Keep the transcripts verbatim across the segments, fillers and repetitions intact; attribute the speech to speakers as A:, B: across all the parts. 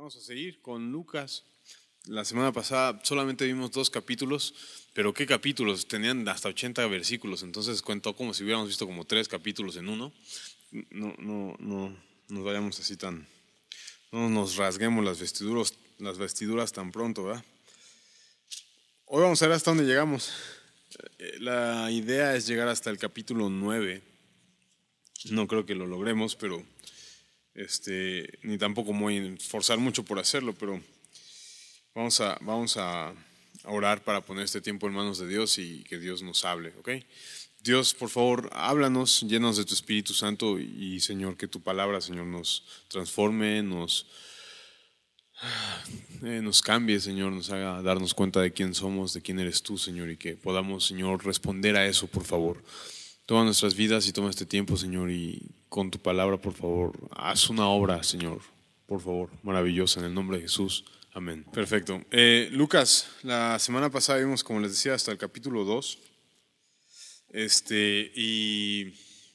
A: Vamos a seguir con Lucas. La semana pasada solamente vimos dos capítulos, pero ¿qué capítulos? Tenían hasta ochenta versículos, entonces cuento como si hubiéramos visto como tres capítulos en uno. No, no, no nos vayamos así tan, no nos rasguemos las vestiduras, las vestiduras tan pronto, ¿verdad? Hoy vamos a ver hasta dónde llegamos. La idea es llegar hasta el capítulo nueve. No creo que lo logremos, pero este, ni tampoco me voy a esforzar mucho por hacerlo, pero vamos a, vamos a orar para poner este tiempo en manos de Dios y que Dios nos hable, ¿ok? Dios, por favor, háblanos, llénanos de tu Espíritu Santo y, y Señor, que tu palabra, Señor, nos transforme, nos, eh, nos cambie, Señor, nos haga darnos cuenta de quién somos, de quién eres tú, Señor, y que podamos, Señor, responder a eso, por favor. Toma nuestras vidas y toma este tiempo, Señor, y con tu palabra, por favor, haz una obra, Señor, por favor, maravillosa, en el nombre de Jesús. Amén. Perfecto. Eh, Lucas, la semana pasada vimos, como les decía, hasta el capítulo dos. Este, y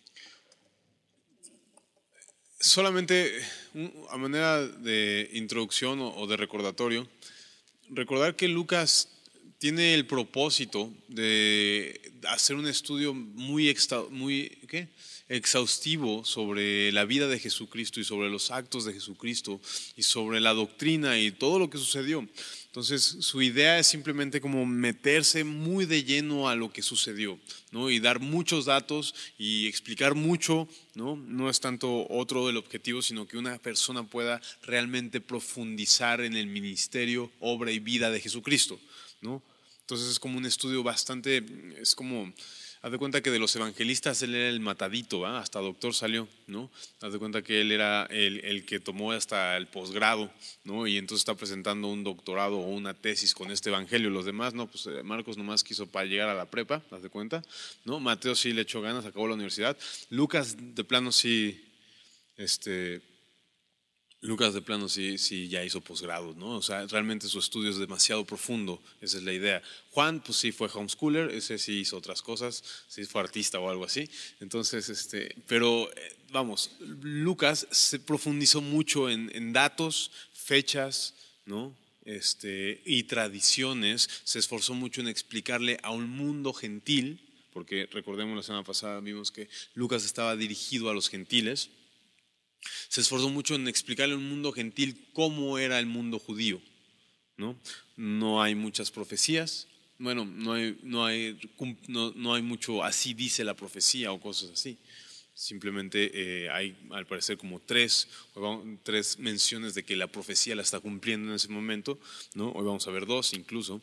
A: solamente a manera de introducción o de recordatorio, recordar que Lucas tiene el propósito de hacer un estudio muy, extra, muy ¿qué? exhaustivo sobre la vida de Jesucristo y sobre los actos de Jesucristo y sobre la doctrina y todo lo que sucedió. Entonces su idea es simplemente como meterse muy de lleno a lo que sucedió, ¿no? Y dar muchos datos y explicar mucho, ¿no? No es tanto otro el objetivo, sino que una persona pueda realmente profundizar en el ministerio, obra y vida de Jesucristo, ¿no? Entonces es como un estudio bastante, es como, haz de cuenta que de los evangelistas él era el matadito, ¿eh? Hasta doctor salió, ¿no? Haz de cuenta que él era el, el que tomó hasta el posgrado, ¿no? Y entonces está presentando un doctorado o una tesis con este evangelio. Los demás, no, pues Marcos nomás quiso para llegar a la prepa, haz de cuenta, ¿no? Mateo sí le echó ganas, acabó la universidad. Lucas de plano sí, este... Lucas de plano sí, sí ya hizo posgrado, ¿no? O sea, realmente su estudio es demasiado profundo, esa es la idea. Juan, pues sí fue homeschooler, ese sí hizo otras cosas, sí fue artista o algo así. Entonces, este, pero vamos, Lucas se profundizó mucho en, en datos, fechas, ¿no? Este, y tradiciones, se esforzó mucho en explicarle a un mundo gentil, porque recordemos la semana pasada vimos que Lucas estaba dirigido a los gentiles. Se esforzó mucho en explicarle a un mundo gentil cómo era el mundo judío, ¿no? No hay muchas profecías, bueno, no hay, no hay, no, no hay mucho así dice la profecía o cosas así. Simplemente eh, hay al parecer como tres, tres menciones de que la profecía la está cumpliendo en ese momento, ¿no? Hoy vamos a ver dos incluso.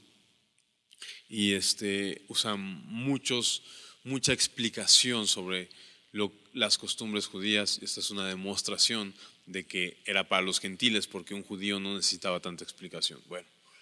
A: Y este, usan muchos, mucha explicación sobre Lo, las costumbres judías. Esta es una demostración de que era para los gentiles porque un judío no necesitaba tanta explicación. Bueno,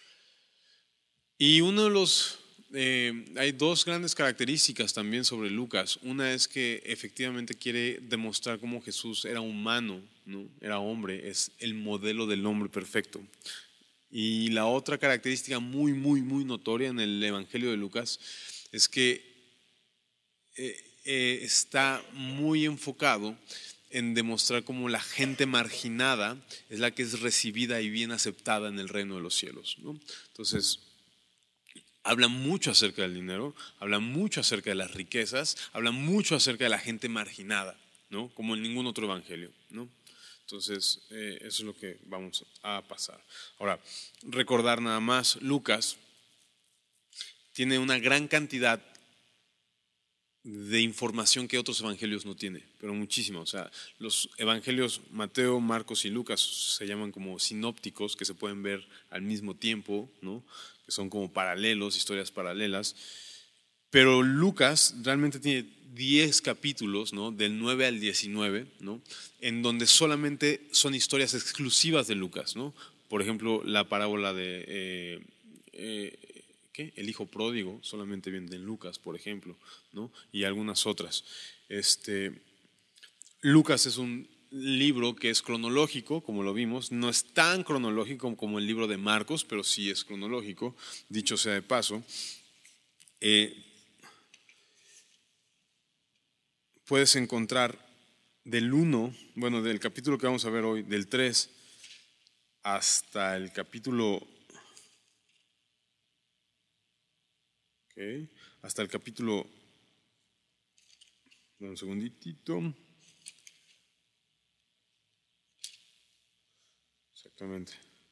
A: y uno de los eh, hay dos grandes características también sobre Lucas. Una es que efectivamente quiere demostrar cómo Jesús era humano, ¿no? Era hombre, es el modelo del hombre perfecto. Y la otra característica muy, muy, muy notoria en el Evangelio de Lucas es que eh, Eh, está muy enfocado en demostrar cómo la gente marginada es la que es recibida y bien aceptada en el reino de los cielos, ¿no? Entonces, habla mucho acerca del dinero, habla mucho acerca de las riquezas, habla mucho acerca de la gente marginada, ¿no? Como en ningún otro evangelio, ¿no? Entonces, eh, eso es lo que vamos a pasar. Ahora, recordar nada más, Lucas tiene una gran cantidad de información que otros evangelios no tienen, pero muchísima. O sea, los evangelios Mateo, Marcos y Lucas se llaman como sinópticos, que se pueden ver al mismo tiempo, ¿no? Que son como paralelos, historias paralelas. Pero Lucas realmente tiene diez capítulos, ¿no? Del nueve al diecinueve, ¿no? En donde solamente son historias exclusivas de Lucas, ¿no? Por ejemplo, la parábola de eh, eh, ¿qué? El hijo pródigo solamente viene en Lucas, por ejemplo, ¿no? Y algunas otras. Este, Lucas es un libro que es cronológico, como lo vimos, no es tan cronológico como el libro de Marcos, pero sí es cronológico, dicho sea de paso. Eh, puedes encontrar del uno, bueno, del capítulo que vamos a ver hoy, del tres hasta el capítulo, okay, hasta el capítulo, un segunditito, exactamente,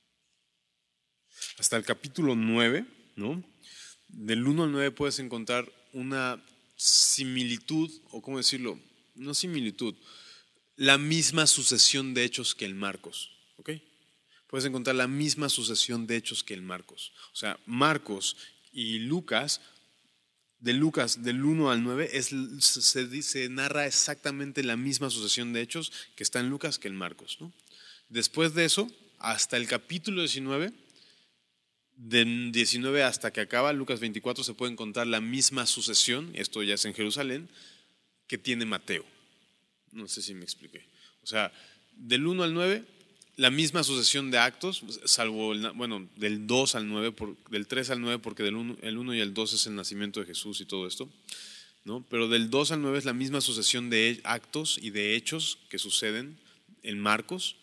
A: hasta el capítulo nueve, ¿no? Del uno al nueve puedes encontrar una similitud, o cómo decirlo, no similitud, la misma sucesión de hechos que el Marcos, ¿ok? Puedes encontrar la misma sucesión de hechos que el Marcos. O sea, Marcos y Lucas, de Lucas del uno al nueve, es, se, se narra exactamente la misma sucesión de hechos que está en Lucas que en Marcos, ¿no? Después de eso, hasta el capítulo diecinueve, de diecinueve hasta que acaba Lucas veinticuatro, se puede encontrar la misma sucesión, esto ya es en Jerusalén, que tiene Mateo. No sé si me expliqué. O sea, del uno al nueve, la misma sucesión de actos, salvo, el, bueno, del dos al nueve, por, del tres al nueve, porque del uno, el uno y el dos es el nacimiento de Jesús y todo esto, ¿no? Pero del dos al nueve es la misma sucesión de actos y de hechos que suceden en Marcos.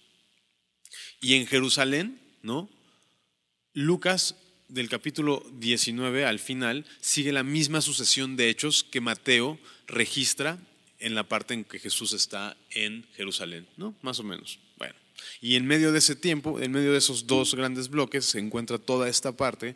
A: Y en Jerusalén, ¿no? Lucas, del capítulo diecinueve al final, sigue la misma sucesión de hechos que Mateo registra en la parte en que Jesús está en Jerusalén, ¿no? Más o menos. Bueno, y en medio de ese tiempo, en medio de esos dos grandes bloques, se encuentra toda esta parte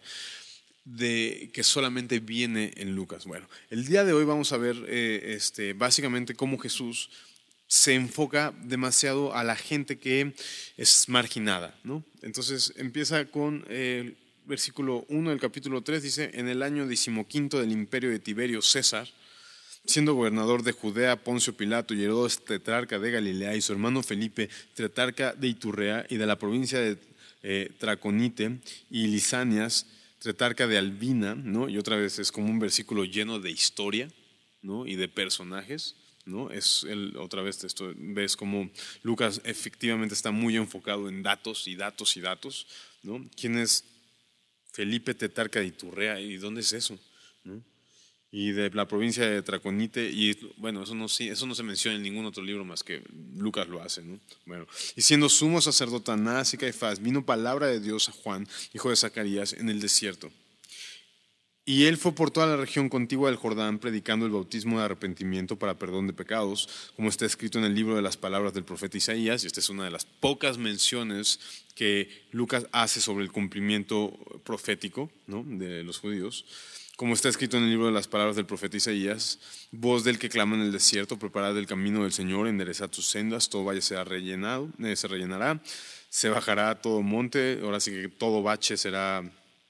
A: de que solamente viene en Lucas. Bueno, el día de hoy vamos a ver eh, este, básicamente cómo Jesús se enfoca demasiado a la gente que es marginada, ¿no? Entonces empieza con el versículo uno del capítulo tres, dice: en el año decimoquinto del imperio de Tiberio César, siendo gobernador de Judea Poncio Pilato y Herodes tetrarca de Galilea y su hermano Felipe tetrarca de Iturrea y de la provincia de eh, Traconite y Lisanias tetrarca de Albina, ¿no? Y otra vez es como un versículo lleno de historia, ¿no? Y de personajes, ¿no? Es el, otra vez esto, ves como Lucas efectivamente está muy enfocado en datos y datos y datos, ¿no? ¿Quién es Felipe tetrarca de Iturrea? ¿Y dónde es eso? ¿No? Y de la provincia de Traconite, y bueno, eso no, eso no se menciona en ningún otro libro más que Lucas lo hace, ¿no? Bueno, y siendo sumo sacerdote Anás y Caifás, vino palabra de Dios a Juan, hijo de Zacarías, en el desierto. Y él fue por toda la región contigua del Jordán, predicando el bautismo de arrepentimiento para perdón de pecados, como está escrito en el libro de las palabras del profeta Isaías, y esta es una de las pocas menciones que Lucas hace sobre el cumplimiento profético, ¿no? De los judíos. Como está escrito en el libro de las palabras del profeta Isaías: voz del que clama en el desierto, preparad el camino del Señor, enderezad sus sendas, todo valle será rellenado, eh, se rellenará, se bajará todo monte, ahora sí que todo bache será...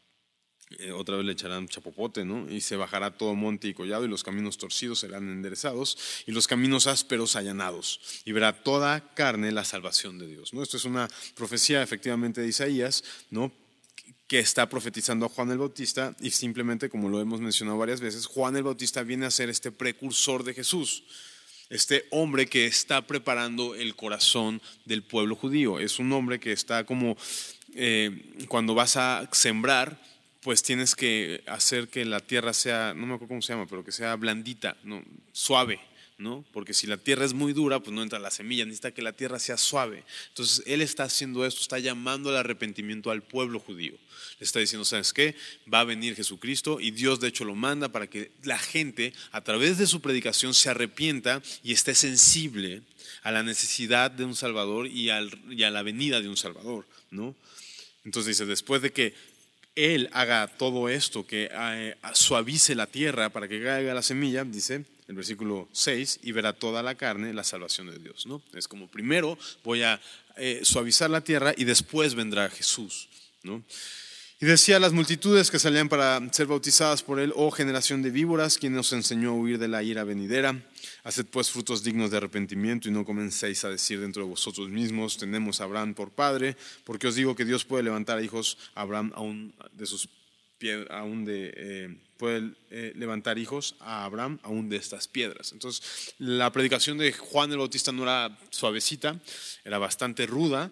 A: Eh, otra vez le echarán chapopote, ¿no? Y se bajará todo monte y collado, y los caminos torcidos serán enderezados, y los caminos ásperos allanados, y verá toda carne la salvación de Dios, ¿no? Esto es una profecía efectivamente de Isaías, ¿no? Que está profetizando a Juan el Bautista, y simplemente, como lo hemos mencionado varias veces, Juan el Bautista viene a ser este precursor de Jesús, este hombre que está preparando el corazón del pueblo judío. Es un hombre que está como eh, cuando vas a sembrar, pues tienes que hacer que la tierra sea, no me acuerdo cómo se llama, pero que sea blandita, no, suave, ¿no? Porque si la tierra es muy dura, pues no entra la semilla, necesita que la tierra sea suave. Entonces él está haciendo esto, está llamando al arrepentimiento al pueblo judío. Le está diciendo: ¿sabes qué? Va a venir Jesucristo, y Dios de hecho lo manda para que la gente a través de su predicación se arrepienta y esté sensible a la necesidad de un Salvador y, al, y a la venida de un Salvador, ¿no? Entonces dice, después de que Él haga todo esto, que eh, suavice la tierra para que caiga la semilla, dice el versículo seis, y verá toda la carne la salvación de Dios, ¿no? Es como primero voy a eh, suavizar la tierra y después vendrá Jesús, ¿no? Y decía a las multitudes que salían para ser bautizadas por él: oh generación de víboras, ¿quién nos enseñó a huir de la ira venidera? Haced pues frutos dignos de arrepentimiento, y no comencéis a decir dentro de vosotros mismos: tenemos a Abraham por padre, porque os digo que Dios puede levantar a hijos a Abraham aún de sus piedras, aún de eh, puede eh, levantar hijos a Abraham aún de estas piedras. Entonces la predicación de Juan el Bautista no era suavecita, era bastante ruda,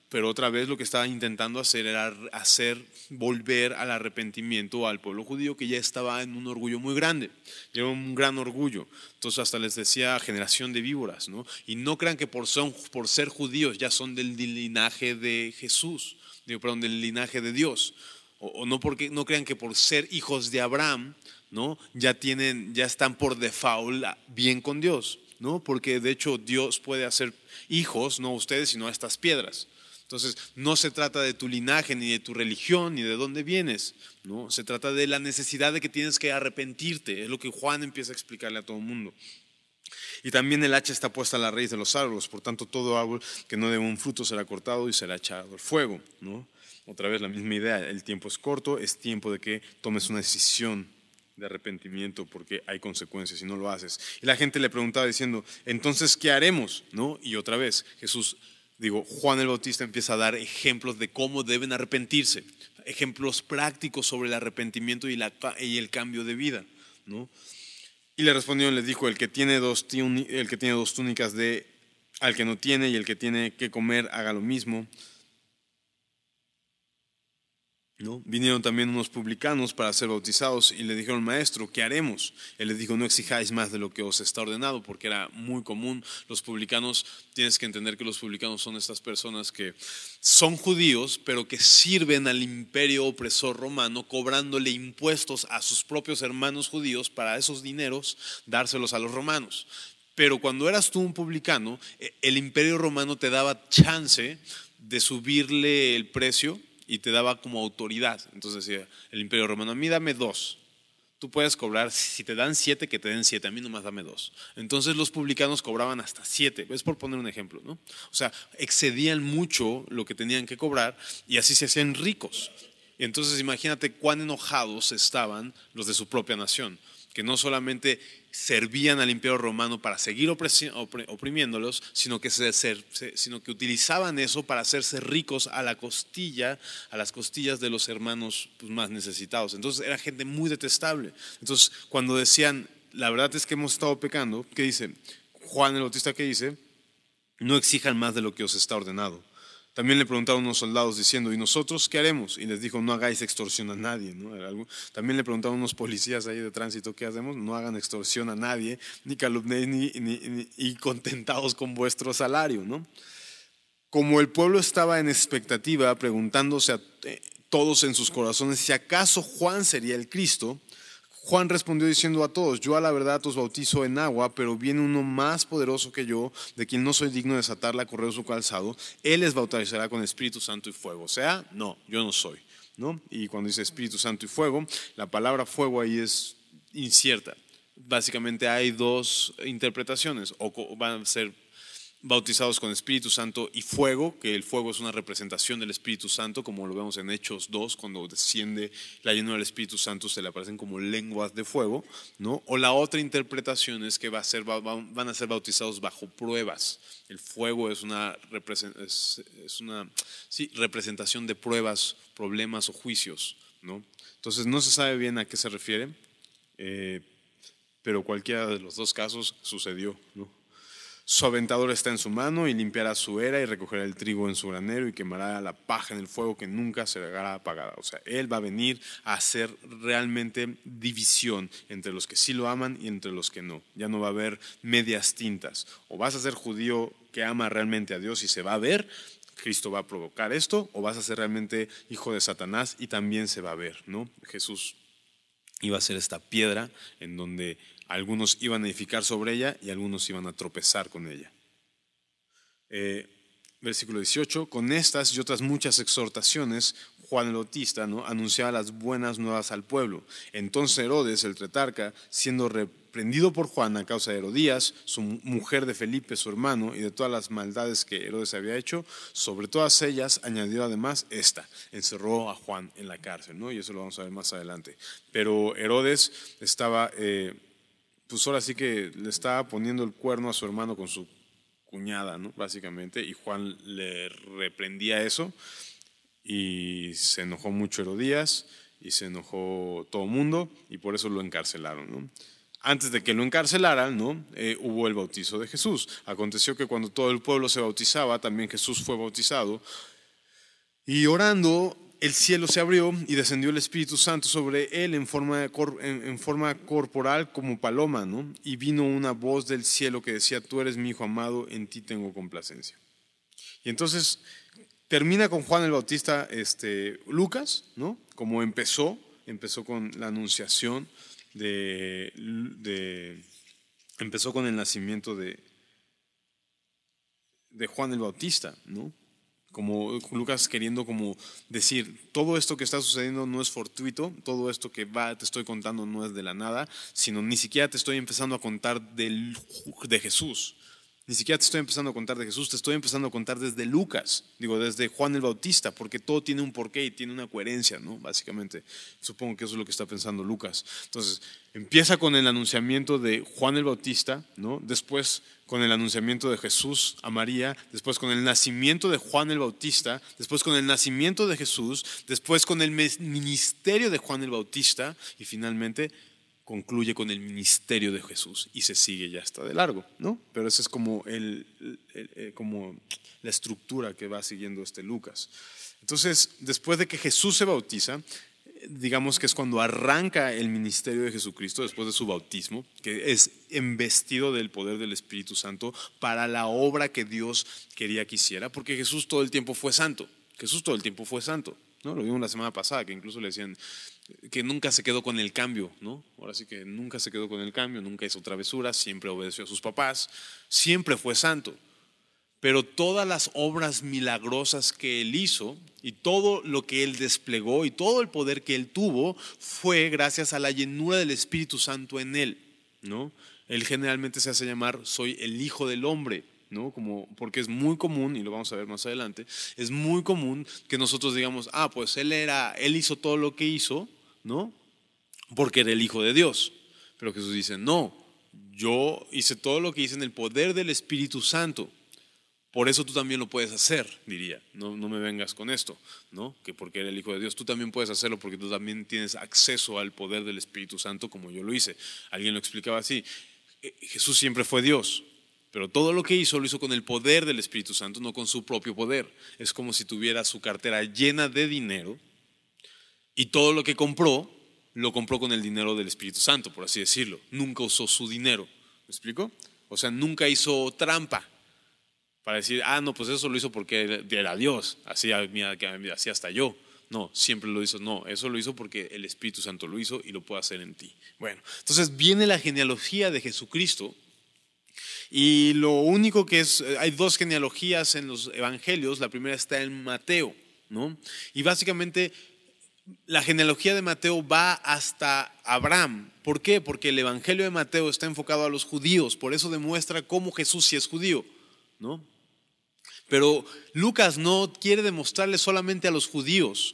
A: pero otra vez lo que estaba intentando hacer era hacer volver al arrepentimiento al pueblo judío, que ya estaba en un orgullo muy grande, era un gran orgullo. Entonces hasta les decía generación de víboras, ¿no? Y no crean que por, son, por ser judíos ya son del linaje de Jesús, digo, perdón, del linaje de Dios, o, o no, porque, no crean que por ser hijos de Abraham, ¿no? ya, tienen, ya están por default bien con Dios, ¿no? Porque de hecho Dios puede hacer hijos, no a ustedes, sino a estas piedras. Entonces, no se trata de tu linaje, ni de tu religión, ni de dónde vienes, ¿no? Se trata de la necesidad de que tienes que arrepentirte. Es lo que Juan empieza a explicarle a todo el mundo. Y también el hacha está puesta a la raíz de los árboles, por tanto todo árbol que no dé un fruto será cortado y será echado al fuego, ¿no? Otra vez la misma idea, el tiempo es corto, es tiempo de que tomes una decisión de arrepentimiento porque hay consecuencias si no lo haces. Y la gente le preguntaba diciendo, entonces, ¿qué haremos? ¿No? Y otra vez, Jesús... Digo, Juan el Bautista empieza a dar ejemplos de cómo deben arrepentirse, ejemplos prácticos sobre el arrepentimiento y, la, y el cambio de vida, ¿no? Y le respondió, les dijo, el que tiene dos, el que tiene dos túnicas de al que no tiene, y el que tiene que comer haga lo mismo, ¿no? Vinieron también unos publicanos para ser bautizados y le dijeron, maestro, ¿qué haremos? Él les dijo, no exijáis más de lo que os está ordenado, porque era muy común. Los publicanos, tienes que entender que los publicanos son estas personas que son judíos, pero que sirven al imperio opresor romano, cobrándole impuestos a sus propios hermanos judíos para esos dineros dárselos a los romanos. Pero cuando eras tú un publicano, el imperio romano te daba chance de subirle el precio y te daba como autoridad. Entonces decía el imperio romano, a mí dame dos. Tú puedes cobrar, si te dan siete, que te den siete, a mí nomás dame dos. Entonces los publicanos cobraban hasta siete, es por poner un ejemplo, ¿no? O sea, excedían mucho lo que tenían que cobrar y así se hacían ricos. Entonces imagínate cuán enojados estaban los de su propia nación, que no solamente servían al imperio romano para seguir oprimiéndolos, sino que, se, sino que utilizaban eso para hacerse ricos a la costilla, a las costillas de los hermanos pues, más necesitados. Entonces era gente muy detestable. Entonces cuando decían, la verdad es que hemos estado pecando, ¿qué dice? Juan el Bautista, ¿qué dice? No exijan más de lo que os está ordenado. También le preguntaron unos soldados diciendo, ¿y nosotros qué haremos? Y les dijo, no hagáis extorsión a nadie, ¿no? También le preguntaron unos policías ahí de tránsito, ¿qué hacemos? No hagan extorsión a nadie, ni calumniéis, ni, ni, ni, y contentados con vuestro salario, ¿no? Como el pueblo estaba en expectativa, preguntándose a todos en sus corazones si acaso Juan sería el Cristo, Juan respondió diciendo a todos, yo a la verdad os bautizo en agua, pero viene uno más poderoso que yo, de quien no soy digno de desatar la correa de su calzado. Él les bautizará con Espíritu Santo y fuego. O sea, no, yo no soy, ¿no? Y cuando dice Espíritu Santo y fuego, la palabra fuego ahí es incierta. Básicamente hay dos interpretaciones, o van a ser bautizados con Espíritu Santo y fuego, que el fuego es una representación del Espíritu Santo, como lo vemos en Hechos dos, cuando desciende la llenura del Espíritu Santo, se le aparecen como lenguas de fuego, ¿no? O la otra interpretación es que va a ser, van a ser bautizados bajo pruebas. El fuego es una, es, es una sí, representación de pruebas, problemas o juicios, ¿no? Entonces no se sabe bien a qué se refiere, eh, pero cualquiera de los dos casos sucedió, ¿no? Su aventador está en su mano y limpiará su era y recogerá el trigo en su granero y quemará la paja en el fuego que nunca será apagada. O sea, Él va a venir a hacer realmente división entre los que sí lo aman y entre los que no. Ya no va a haber medias tintas. O vas a ser judío que ama realmente a Dios y se va a ver, Cristo va a provocar esto, o vas a ser realmente hijo de Satanás y también se va a ver, ¿no? Jesús iba a ser esta piedra en donde algunos iban a edificar sobre ella y algunos iban a tropezar con ella. Eh, versículo dieciocho, con estas y otras muchas exhortaciones, Juan el Bautista, ¿no?, anunciaba las buenas nuevas al pueblo. Entonces Herodes, el tetrarca, siendo reprendido por Juan a causa de Herodías, su mujer de Felipe, su hermano, y de todas las maldades que Herodes había hecho, sobre todas ellas añadió además esta, encerró a Juan en la cárcel, ¿no? Y eso lo vamos a ver más adelante. Pero Herodes estaba... Eh, pues ahora sí que le estaba poniendo el cuerno a su hermano con su cuñada, ¿no? Básicamente, y Juan le reprendía eso y se enojó mucho Herodías y se enojó todo el mundo y por eso lo encarcelaron, ¿no? Antes de que lo encarcelaran, ¿no? Eh, hubo el bautizo de Jesús. Aconteció que cuando todo el pueblo se bautizaba, también Jesús fue bautizado. Y orando, el cielo se abrió y descendió el Espíritu Santo sobre él en forma, en, en forma corporal como paloma, ¿no? Y vino una voz del cielo que decía: tú eres mi Hijo amado, en ti tengo complacencia. Y entonces termina con Juan el Bautista, este, Lucas, ¿no? Como empezó, empezó con la anunciación de, de empezó con el nacimiento de, de Juan el Bautista, ¿no? Como Lucas queriendo como decir, todo esto que está sucediendo no es fortuito, todo esto que va, te estoy contando no es de la nada, sino ni siquiera te estoy empezando a contar del, de Jesús. Ni siquiera te estoy empezando a contar de Jesús, te estoy empezando a contar desde Lucas, digo, desde Juan el Bautista, porque todo tiene un porqué y tiene una coherencia, ¿no? Básicamente, supongo que eso es lo que está pensando Lucas. Entonces, empieza con el anunciamiento de Juan el Bautista, ¿no? Después con el anunciamiento de Jesús a María, después con el nacimiento de Juan el Bautista, después con el nacimiento de Jesús, después con el ministerio de Juan el Bautista y finalmente concluye con el ministerio de Jesús y se sigue ya hasta de largo, ¿no? Pero esa es como, el, el, el, como la estructura que va siguiendo este Lucas. Entonces, después de que Jesús se bautiza, digamos que es cuando arranca el ministerio de Jesucristo después de su bautismo, que es embestido del poder del Espíritu Santo para la obra que Dios quería que hiciera, porque Jesús todo el tiempo fue santo, Jesús todo el tiempo fue santo, ¿no? Lo vimos la semana pasada, que incluso le decían que nunca se quedó con el cambio, ¿no? Ahora sí que nunca se quedó con el cambio, nunca hizo travesuras, siempre obedeció a sus papás, siempre fue santo. Pero todas las obras milagrosas que él hizo y todo lo que él desplegó y todo el poder que él tuvo fue gracias a la llenura del Espíritu Santo en él, ¿no? Él generalmente se hace llamar soy el Hijo del Hombre, ¿no? Como, porque es muy común, y lo vamos a ver más adelante, es muy común que nosotros digamos, ah, pues él, era, él hizo todo lo que hizo, ¿no? Porque era el Hijo de Dios. Pero Jesús dice, no, yo hice todo lo que hice en el poder del Espíritu Santo. Por eso tú también lo puedes hacer, diría. No, no me vengas con esto, ¿no? Que porque eres el Hijo de Dios, tú también puedes hacerlo porque tú también tienes acceso al poder del Espíritu Santo como yo lo hice. Alguien lo explicaba así. Jesús siempre fue Dios, pero todo lo que hizo lo hizo con el poder del Espíritu Santo, no con su propio poder. Es como si tuviera su cartera llena de dinero y todo lo que compró, lo compró con el dinero del Espíritu Santo, por así decirlo. Nunca usó su dinero. ¿Me explico? O sea, nunca hizo trampa para decir, ah, no, pues eso lo hizo porque era Dios, así, así hasta yo. No, siempre lo hizo, no, eso lo hizo porque el Espíritu Santo lo hizo y lo puede hacer en ti. Bueno, entonces viene la genealogía de Jesucristo y lo único que es, hay dos genealogías en los evangelios, la primera está en Mateo, ¿no? Y básicamente la genealogía de Mateo va hasta Abraham. ¿Por qué? Porque el evangelio de Mateo está enfocado a los judíos, por eso demuestra cómo Jesús sí es judío, ¿no? Pero Lucas no quiere demostrarle solamente a los judíos,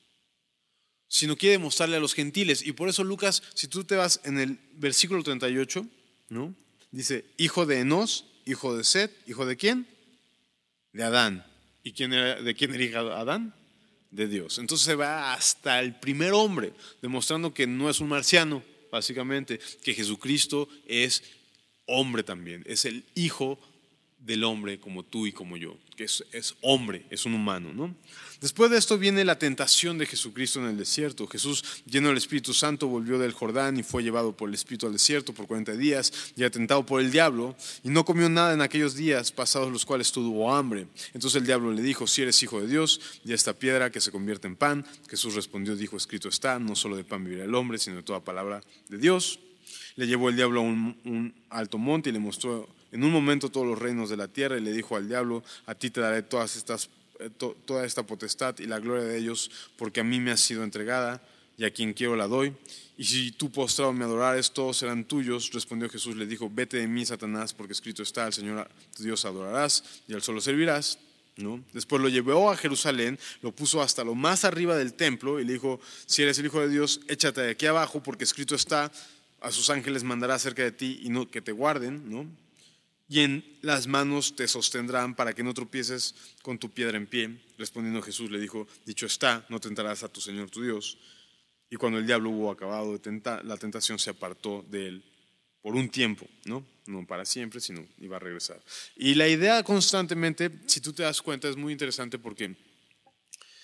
A: sino quiere demostrarle a los gentiles. Y por eso Lucas, si tú te vas en el versículo treinta y ocho, ¿no? Dice, hijo de Enos, hijo de Set, ¿hijo de quién? De Adán. ¿Y quién era, de quién era hijo Adán? De Dios. Entonces se va hasta el primer hombre, demostrando que no es un marciano, básicamente, que Jesucristo es hombre también, es el hijo del hombre como tú y como yo, que es, es hombre, es un humano, ¿no? Después de esto viene la tentación de Jesucristo en el desierto. Jesús, lleno del Espíritu Santo, volvió del Jordán y fue llevado por el Espíritu al desierto por cuarenta días y tentado por el diablo, y no comió nada en aquellos días pasados los cuales tuvo hambre. Entonces el diablo le dijo, si eres hijo de Dios, ya esta piedra que se convierte en pan. Jesús respondió, dijo, escrito está, no solo de pan vivirá el hombre, sino de toda palabra de Dios. Le llevó el diablo a un, un alto monte y le mostró en un momento todos los reinos de la tierra y le dijo al diablo, a ti te daré todas estas, to, toda esta potestad y la gloria de ellos, porque a mí me ha sido entregada y a quien quiero la doy. Y si tú postrado me adorares, todos serán tuyos. Respondió Jesús, le dijo, vete de mí, Satanás, porque escrito está, al Señor tu Dios adorarás y al solo servirás, ¿no? Después lo llevó a Jerusalén, lo puso hasta lo más arriba del templo y le dijo, si eres el Hijo de Dios, échate de aquí abajo, porque escrito está, a sus ángeles mandará cerca de ti y no que te guarden, ¿no? Y en las manos te sostendrán para que no tropieces con tu piedra en pie. Respondiendo Jesús le dijo, dicho está, no tentarás a tu Señor tu Dios. Y cuando el diablo hubo acabado de tentar, la tentación se apartó de él por un tiempo, ¿no? No para siempre, sino iba a regresar. Y la idea constantemente, si tú te das cuenta, es muy interesante porque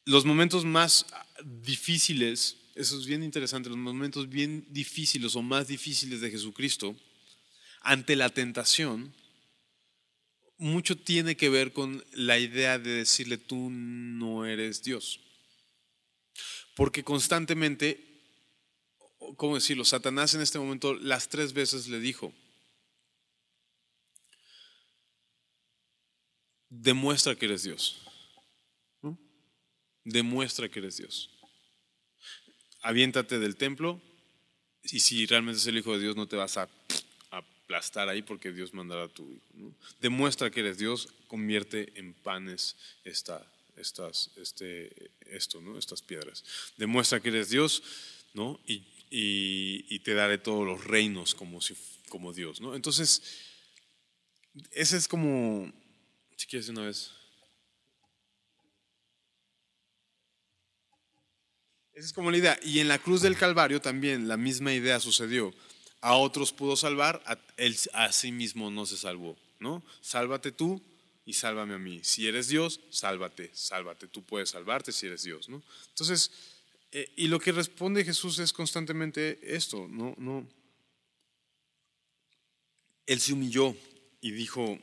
A: los momentos más difíciles, eso es bien interesante, los momentos bien difíciles o más difíciles de Jesucristo, ante la tentación, mucho tiene que ver con la idea de decirle tú no eres Dios. Porque constantemente, ¿cómo decirlo? Satanás en este momento las tres veces le dijo, demuestra que eres Dios. ¿No? Demuestra que eres Dios. Aviéntate del templo y si realmente es el Hijo de Dios no te vas a aplastar ahí porque Dios mandará a tu Hijo. ¿No? Demuestra que eres Dios, convierte en panes esta, estas, este, esto, ¿no? Estas piedras. Demuestra que eres Dios, ¿no? y, y, y te daré todos los reinos como, si, como Dios. ¿No? Entonces, ese es como, si quieres una vez. Esa es como la idea. Y en la cruz del Calvario también la misma idea sucedió. A otros pudo salvar, a él a sí mismo no se salvó, ¿no? Sálvate tú y sálvame a mí. Si eres Dios, sálvate, sálvate. Tú puedes salvarte si eres Dios, ¿no? Entonces, eh, y lo que responde Jesús es constantemente esto, ¿no? no. Él se humilló y dijo,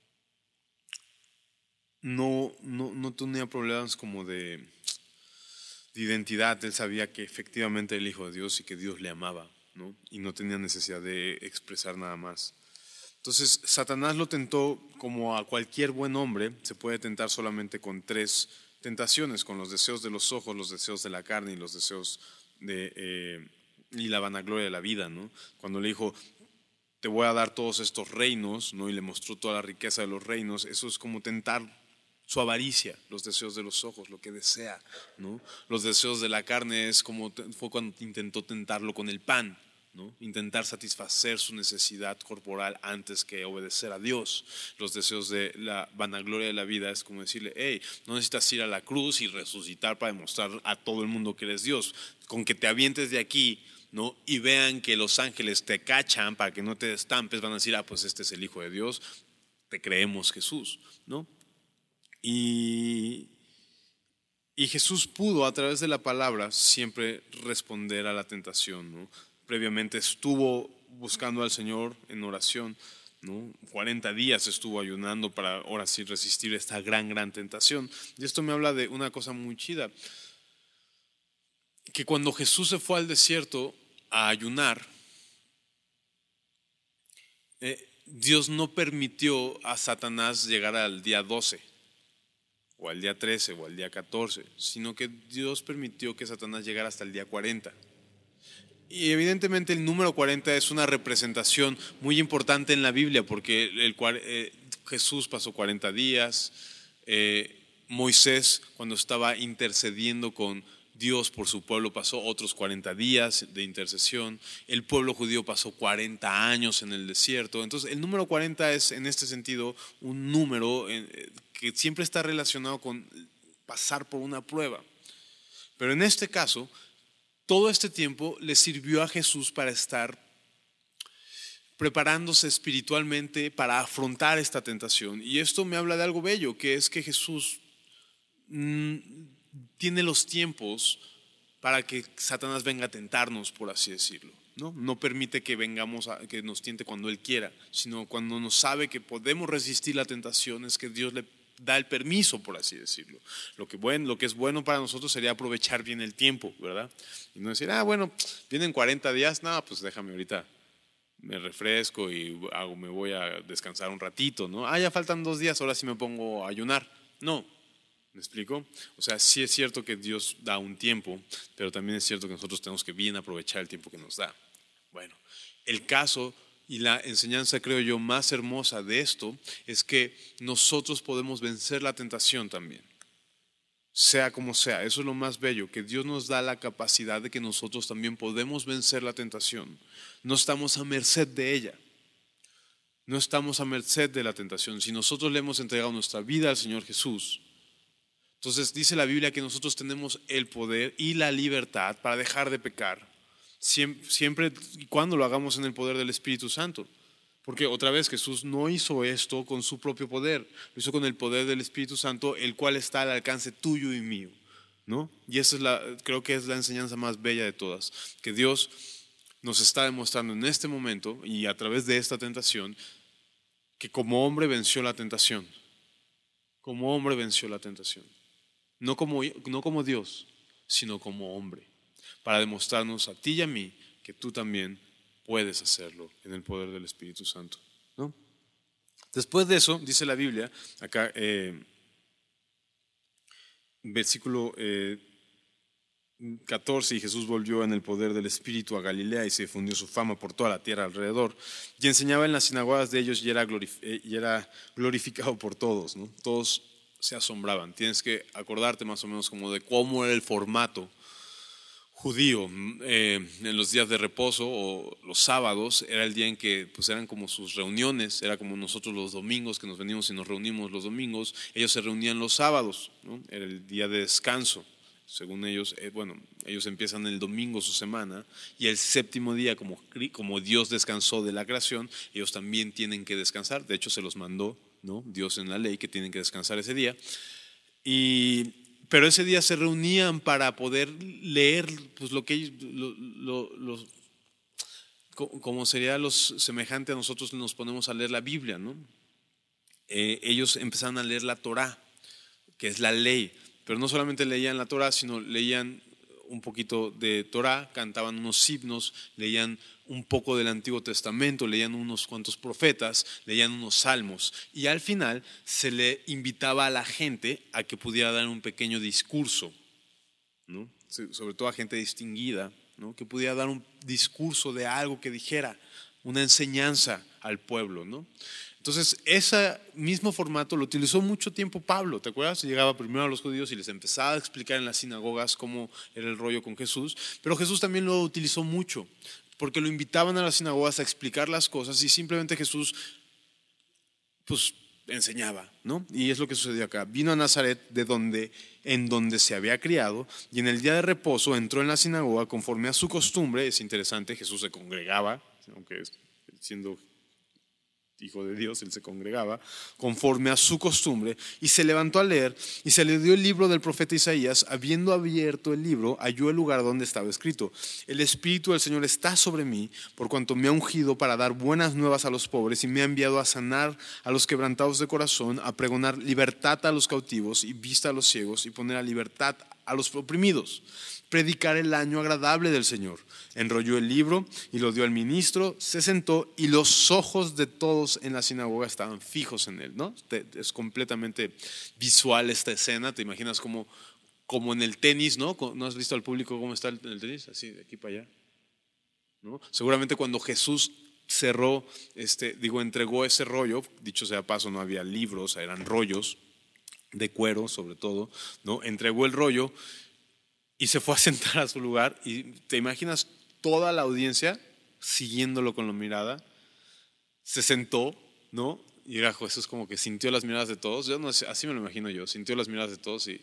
A: no, no, no tenía problemas como de, de identidad. Él sabía que efectivamente era el Hijo de Dios y que Dios le amaba, ¿no? Y no tenía necesidad de expresar nada más. Entonces, Satanás lo tentó como a cualquier buen hombre, se puede tentar solamente con tres tentaciones, con los deseos de los ojos, los deseos de la carne y los deseos de, eh, y la vanagloria de la vida, ¿no? Cuando le dijo, te voy a dar todos estos reinos, ¿no? Y le mostró toda la riqueza de los reinos, eso es como tentar su avaricia, los deseos de los ojos, lo que desea, ¿no? Los deseos de la carne es como fue cuando intentó tentarlo con el pan, ¿no? Intentar satisfacer su necesidad corporal antes que obedecer a Dios. Los deseos de la vanagloria de la vida es como decirle, hey, no necesitas ir a la cruz y resucitar para demostrar a todo el mundo que eres Dios. Con que te avientes de aquí, ¿no? Y vean que los ángeles te cachan para que no te estampes, van a decir, ah, pues este es el Hijo de Dios, te creemos Jesús, ¿no? Y, y Jesús pudo a través de la palabra siempre responder a la tentación, ¿no? Previamente estuvo buscando al Señor en oración, ¿no? cuarenta días estuvo ayunando para ahora sí resistir esta gran, gran tentación. Y esto me habla de una cosa muy chida, que cuando Jesús se fue al desierto a ayunar, eh, Dios no permitió a Satanás llegar al día doce o al día trece o al día catorce, sino que Dios permitió que Satanás llegara hasta el día cuarenta. Y evidentemente el número cuarenta es una representación muy importante en la Biblia porque el, eh, Jesús pasó cuarenta días, eh, Moisés cuando estaba intercediendo con Dios por su pueblo pasó otros cuarenta días de intercesión, el pueblo judío pasó cuarenta años en el desierto. Entonces el número cuarenta es en este sentido un número eh, que siempre está relacionado con pasar por una prueba. Pero en este caso, todo este tiempo le sirvió a Jesús para estar preparándose espiritualmente para afrontar esta tentación. Y esto me habla de algo bello, que es que Jesús mmm, tiene los tiempos para que Satanás venga a tentarnos, por así decirlo. No, no permite que vengamos a, que nos tiente cuando Él quiera, sino cuando nos sabe que podemos resistir la tentación, es que Dios le da el permiso, por así decirlo. Lo que, bueno, lo que es bueno para nosotros sería aprovechar bien el tiempo, ¿verdad? Y no decir, ah, bueno, vienen cuarenta días, nada, pues déjame ahorita, me refresco y hago, me voy a descansar un ratito, ¿no? Ah, ya faltan dos días, ahora sí me pongo a ayunar. No, ¿me explico? O sea, sí es cierto que Dios da un tiempo, pero también es cierto que nosotros tenemos que bien aprovechar el tiempo que nos da. Bueno, el caso y la enseñanza, creo yo, más hermosa de esto es que nosotros podemos vencer la tentación también, sea como sea. Eso es lo más bello, que Dios nos da la capacidad de que nosotros también podemos vencer la tentación. No estamos a merced de ella, no estamos a merced de la tentación. Si nosotros le hemos entregado nuestra vida al Señor Jesús, entonces dice la Biblia que nosotros tenemos el poder y la libertad para dejar de pecar. Siempre y cuando lo hagamos en el poder del Espíritu Santo. Porque otra vez Jesús no hizo esto con su propio poder, lo hizo con el poder del Espíritu Santo, el cual está al alcance tuyo y mío. ¿no? Y esa es la, creo que es la enseñanza más bella de todas, que Dios nos está demostrando en este momento y a través de esta tentación que como hombre venció la tentación, como hombre venció la tentación, no como, no como Dios, sino como hombre, para demostrarnos a ti y a mí que tú también puedes hacerlo en el poder del Espíritu Santo, ¿no? Después de eso, dice la Biblia, acá, eh, versículo eh, catorce, y Jesús volvió en el poder del Espíritu a Galilea y se difundió su fama por toda la tierra alrededor y enseñaba en las sinagogas de ellos y era, glorif- y era glorificado por todos, ¿no? Todos se asombraban. Tienes que acordarte más o menos como de cómo era el formato judío eh, en los días de reposo o los sábados. Era el día en que pues eran como sus reuniones, era como nosotros los domingos que nos venimos y nos reunimos los domingos. Ellos se reunían los sábados, ¿no? Era el día de descanso. Según ellos, eh, bueno, ellos empiezan el domingo su semana y el séptimo día, como, como Dios descansó de la creación, ellos también tienen que descansar. De hecho, se los mandó, ¿no? Dios en la ley que tienen que descansar ese día. Y, pero ese día se reunían para poder leer pues, lo que ellos, lo, lo, lo, como sería los semejante a nosotros nos ponemos a leer la Biblia, ¿no? Eh, ellos empezaron a leer la Torá, que es la ley. Pero no solamente leían la Torá, sino leían un poquito de Torá, cantaban unos himnos, leían un poco del Antiguo Testamento, leían unos cuantos profetas, leían unos salmos. Y al final se le invitaba a la gente a que pudiera dar un pequeño discurso, ¿no? Sobre todo a gente distinguida, ¿no? Que pudiera dar un discurso de algo que dijera, una enseñanza al pueblo, ¿no? Entonces, ese mismo formato lo utilizó mucho tiempo Pablo, ¿te acuerdas? Llegaba primero a los judíos y les empezaba a explicar en las sinagogas cómo era el rollo con Jesús, pero Jesús también lo utilizó mucho, porque lo invitaban a las sinagogas a explicar las cosas y simplemente Jesús, pues, enseñaba, ¿no? Y es lo que sucedió acá. Vino a Nazaret, de donde, en donde se había criado, y en el día de reposo entró en la sinagoga conforme a su costumbre. Es interesante, Jesús se congregaba, aunque siendo Hijo de Dios, él se congregaba conforme a su costumbre y se levantó a leer y se le dio el libro del profeta Isaías. Habiendo abierto el libro, halló el lugar donde estaba escrito: el Espíritu del Señor está sobre mí, por cuanto me ha ungido para dar buenas nuevas a los pobres y me ha enviado a sanar a los quebrantados de corazón, a pregonar libertad a los cautivos y vista a los ciegos y poner a libertad a los oprimidos, predicar el año agradable del Señor. Enrolló el libro y lo dio al ministro, se sentó y los ojos de todos en la sinagoga estaban fijos en él, ¿no? Es completamente visual esta escena. Te imaginas como, como en el tenis, ¿no? ¿No has visto al público cómo está en el tenis? Así, de aquí para allá, ¿no? Seguramente cuando Jesús cerró, este, digo, entregó ese rollo, dicho sea paso, no había libros, eran rollos de cuero sobre todo, ¿no? Entregó el rollo y se fue a sentar a su lugar y te imaginas toda la audiencia siguiéndolo con la mirada. Se sentó, ¿no? Y era Jesús como que sintió las miradas de todos. Yo no sé, así me lo imagino yo. Sintió las miradas de todos y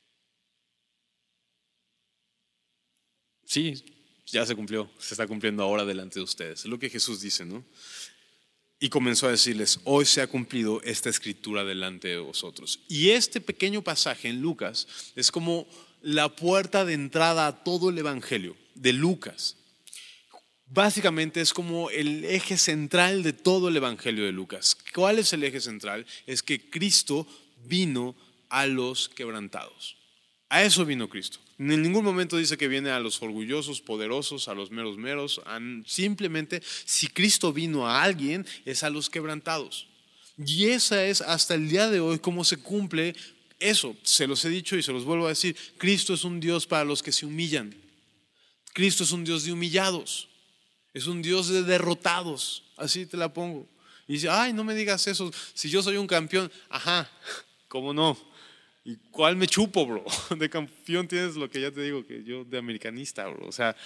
A: sí, ya se cumplió. Se está cumpliendo ahora delante de ustedes. Es lo que Jesús dice, ¿no? Y comenzó a decirles: hoy se ha cumplido esta escritura delante de vosotros. Y este pequeño pasaje en Lucas es como la puerta de entrada a todo el evangelio de Lucas. Básicamente es como el eje central de todo el evangelio de Lucas. ¿Cuál es el eje central? Es que Cristo vino a los quebrantados. A eso vino Cristo. En ningún momento dice que viene a los orgullosos, poderosos, a los meros meros. Simplemente, si Cristo vino a alguien, es a los quebrantados. Y esa es hasta el día de hoy cómo se cumple eso. Se los he dicho y se los vuelvo a decir. Cristo es un Dios para los que se humillan. Cristo es un Dios de humillados. Es un Dios de derrotados. Así te la pongo. Y dice: ay, no me digas eso. Si yo soy un campeón. Ajá, ¿cómo no? ¿Y cuál me chupo, bro? De campeón tienes lo que ya te digo, que yo de americanista, bro. O sea,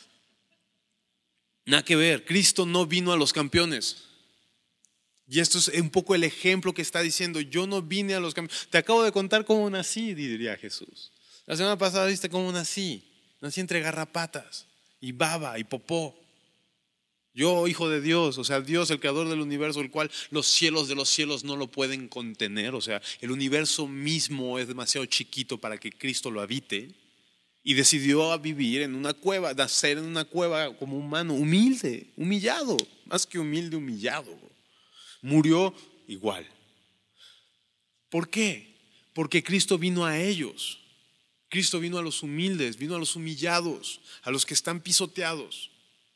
A: nada que ver. Cristo no vino a los campeones. Y esto es un poco el ejemplo que está diciendo: yo no vine a los campeones. Te acabo de contar cómo nací, diría Jesús. La semana pasada viste cómo nací. Nací entre garrapatas y baba y popó. Yo, hijo de Dios, o sea, Dios, el creador del universo, el cual los cielos de los cielos no lo pueden contener. O sea, el universo mismo es demasiado chiquito para que Cristo lo habite. Y decidió vivir en una cueva, nacer en una cueva como humano, humilde, humillado, más que humilde, humillado. Murió igual. ¿Por qué? Porque Cristo vino a ellos. Cristo vino a los humildes, vino a los humillados, a los que están pisoteados.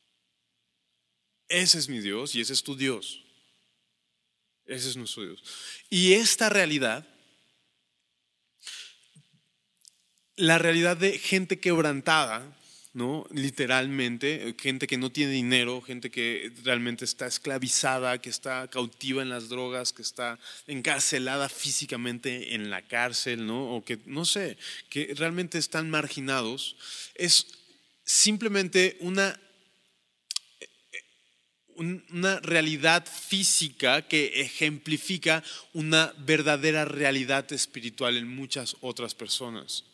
A: Ese es mi Dios y ese es tu Dios. Ese es nuestro Dios. Y esta realidad, la realidad de gente quebrantada, ¿no? Literalmente, gente que no tiene dinero, gente que realmente está esclavizada, que está cautiva en las drogas, que está encarcelada físicamente en la cárcel, ¿no? O que, no sé, que realmente están marginados, es simplemente una, una realidad física que ejemplifica una verdadera realidad espiritual en muchas otras personas.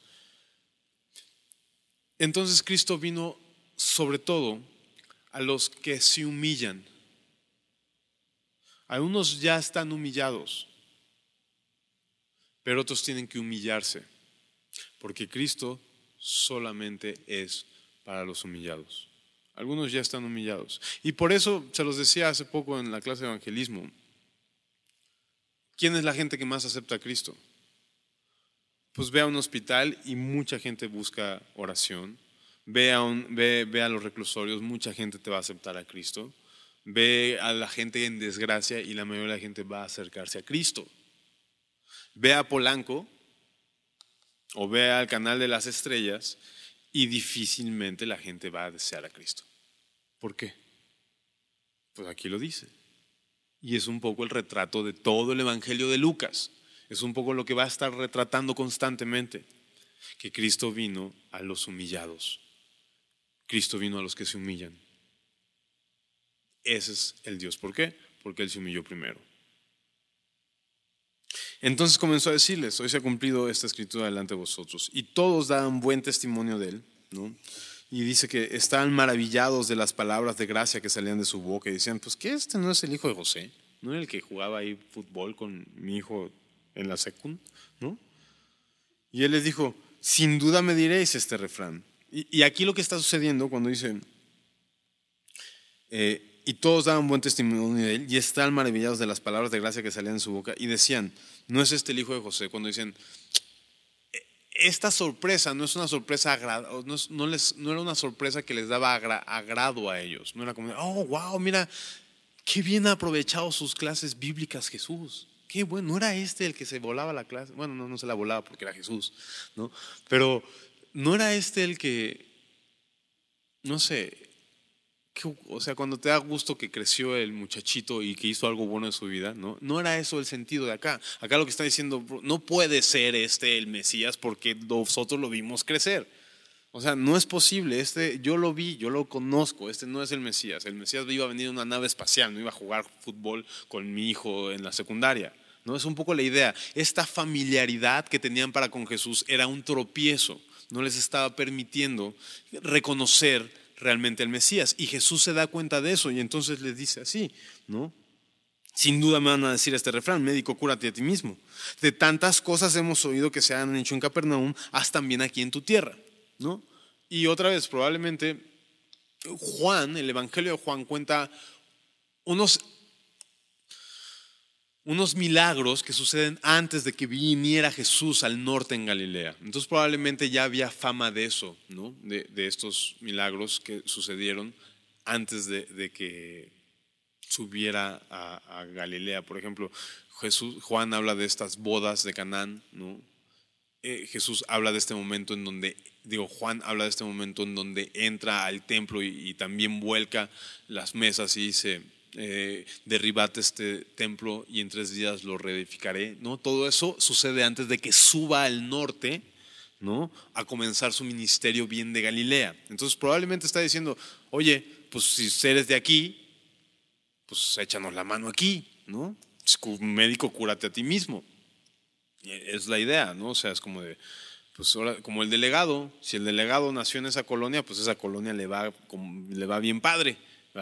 A: Entonces Cristo vino sobre todo a los que se humillan. Algunos ya están humillados, pero otros tienen que humillarse, porque Cristo solamente es para los humillados. Algunos ya están humillados. Y por eso se los decía hace poco en la clase de evangelismo. ¿Quién es la gente que más acepta a Cristo? Pues ve a un hospital y mucha gente busca oración. Ve a, un, ve, ve a los reclusorios, mucha gente te va a aceptar a Cristo. Ve a la gente en desgracia y la mayoría de la gente va a acercarse a Cristo. Ve a Polanco o ve al canal de las estrellas y difícilmente la gente va a desear a Cristo. ¿Por qué? Pues aquí lo dice. Y es un poco el retrato de todo el Evangelio de Lucas. Es un poco lo que va a estar retratando constantemente. Que Cristo vino a los humillados. Cristo vino a los que se humillan. Ese es el Dios. ¿Por qué? Porque Él se humilló primero. Entonces comenzó a decirles: hoy se ha cumplido esta escritura delante de vosotros. Y todos daban buen testimonio de Él, ¿no? Y dice que estaban maravillados de las palabras de gracia que salían de su boca. Y decían: pues ¿qué? Este no es el hijo de José. ¿No era el que jugaba ahí fútbol con mi hijo en la secund? ¿No? Y Él les dijo: sin duda me diréis este refrán. Y, y aquí lo que está sucediendo cuando dicen eh, y todos daban buen testimonio de Él y estaban maravillados de las palabras de gracia que salían de su boca y decían: ¿no es este el hijo de José? Cuando dicen, esta sorpresa no es una sorpresa agrado, no, es, no, les, no era una sorpresa que les daba agra, agrado a ellos. No era como, oh, wow, mira, qué bien ha aprovechado sus clases bíblicas Jesús. Qué bueno, no era este el que se volaba la clase. Bueno, no, no se la volaba porque era Jesús, ¿no? Pero no era este el que, no sé, que, o sea, cuando te da gusto que creció el muchachito y que hizo algo bueno en su vida, ¿no? No era eso el sentido de acá. Acá lo que está diciendo, no puede ser este el Mesías porque nosotros lo vimos crecer. O sea, no es posible, este yo lo vi, yo lo conozco, este no es el Mesías. El Mesías iba a venir en una nave espacial, no iba a jugar fútbol con mi hijo en la secundaria. No es un poco la idea. Esta familiaridad que tenían para con Jesús era un tropiezo. No les estaba permitiendo reconocer realmente el Mesías. Y Jesús se da cuenta de eso y entonces les dice así, ¿no? Sin duda me van a decir este refrán: médico, cúrate a ti mismo. De tantas cosas hemos oído que se han hecho en Capernaum, haz también aquí en tu tierra, ¿no? Y otra vez, probablemente Juan, el Evangelio de Juan cuenta unos, unos milagros que suceden antes de que viniera Jesús al norte en Galilea. Entonces probablemente ya había fama de eso, ¿no? De, de estos milagros que sucedieron antes de, de que subiera a, a Galilea. Por ejemplo, Jesús, Juan habla de estas bodas de Canaán, ¿no? Eh, Jesús habla de este momento en donde, digo, Juan habla de este momento en donde entra al templo y, y también vuelca las mesas y dice: eh, derribad este templo y en tres días lo reedificaré, ¿no? Todo eso sucede antes de que suba al norte, ¿no? A comenzar su ministerio bien de Galilea. Entonces probablemente está diciendo: oye, pues si eres de aquí, pues échanos la mano aquí, ¿no? Médico, cúrate a ti mismo. Es la idea, ¿no? O sea, es como de, pues ahora, como el delegado, si el delegado nació en esa colonia, pues esa colonia le va, le va bien padre, ¿verdad?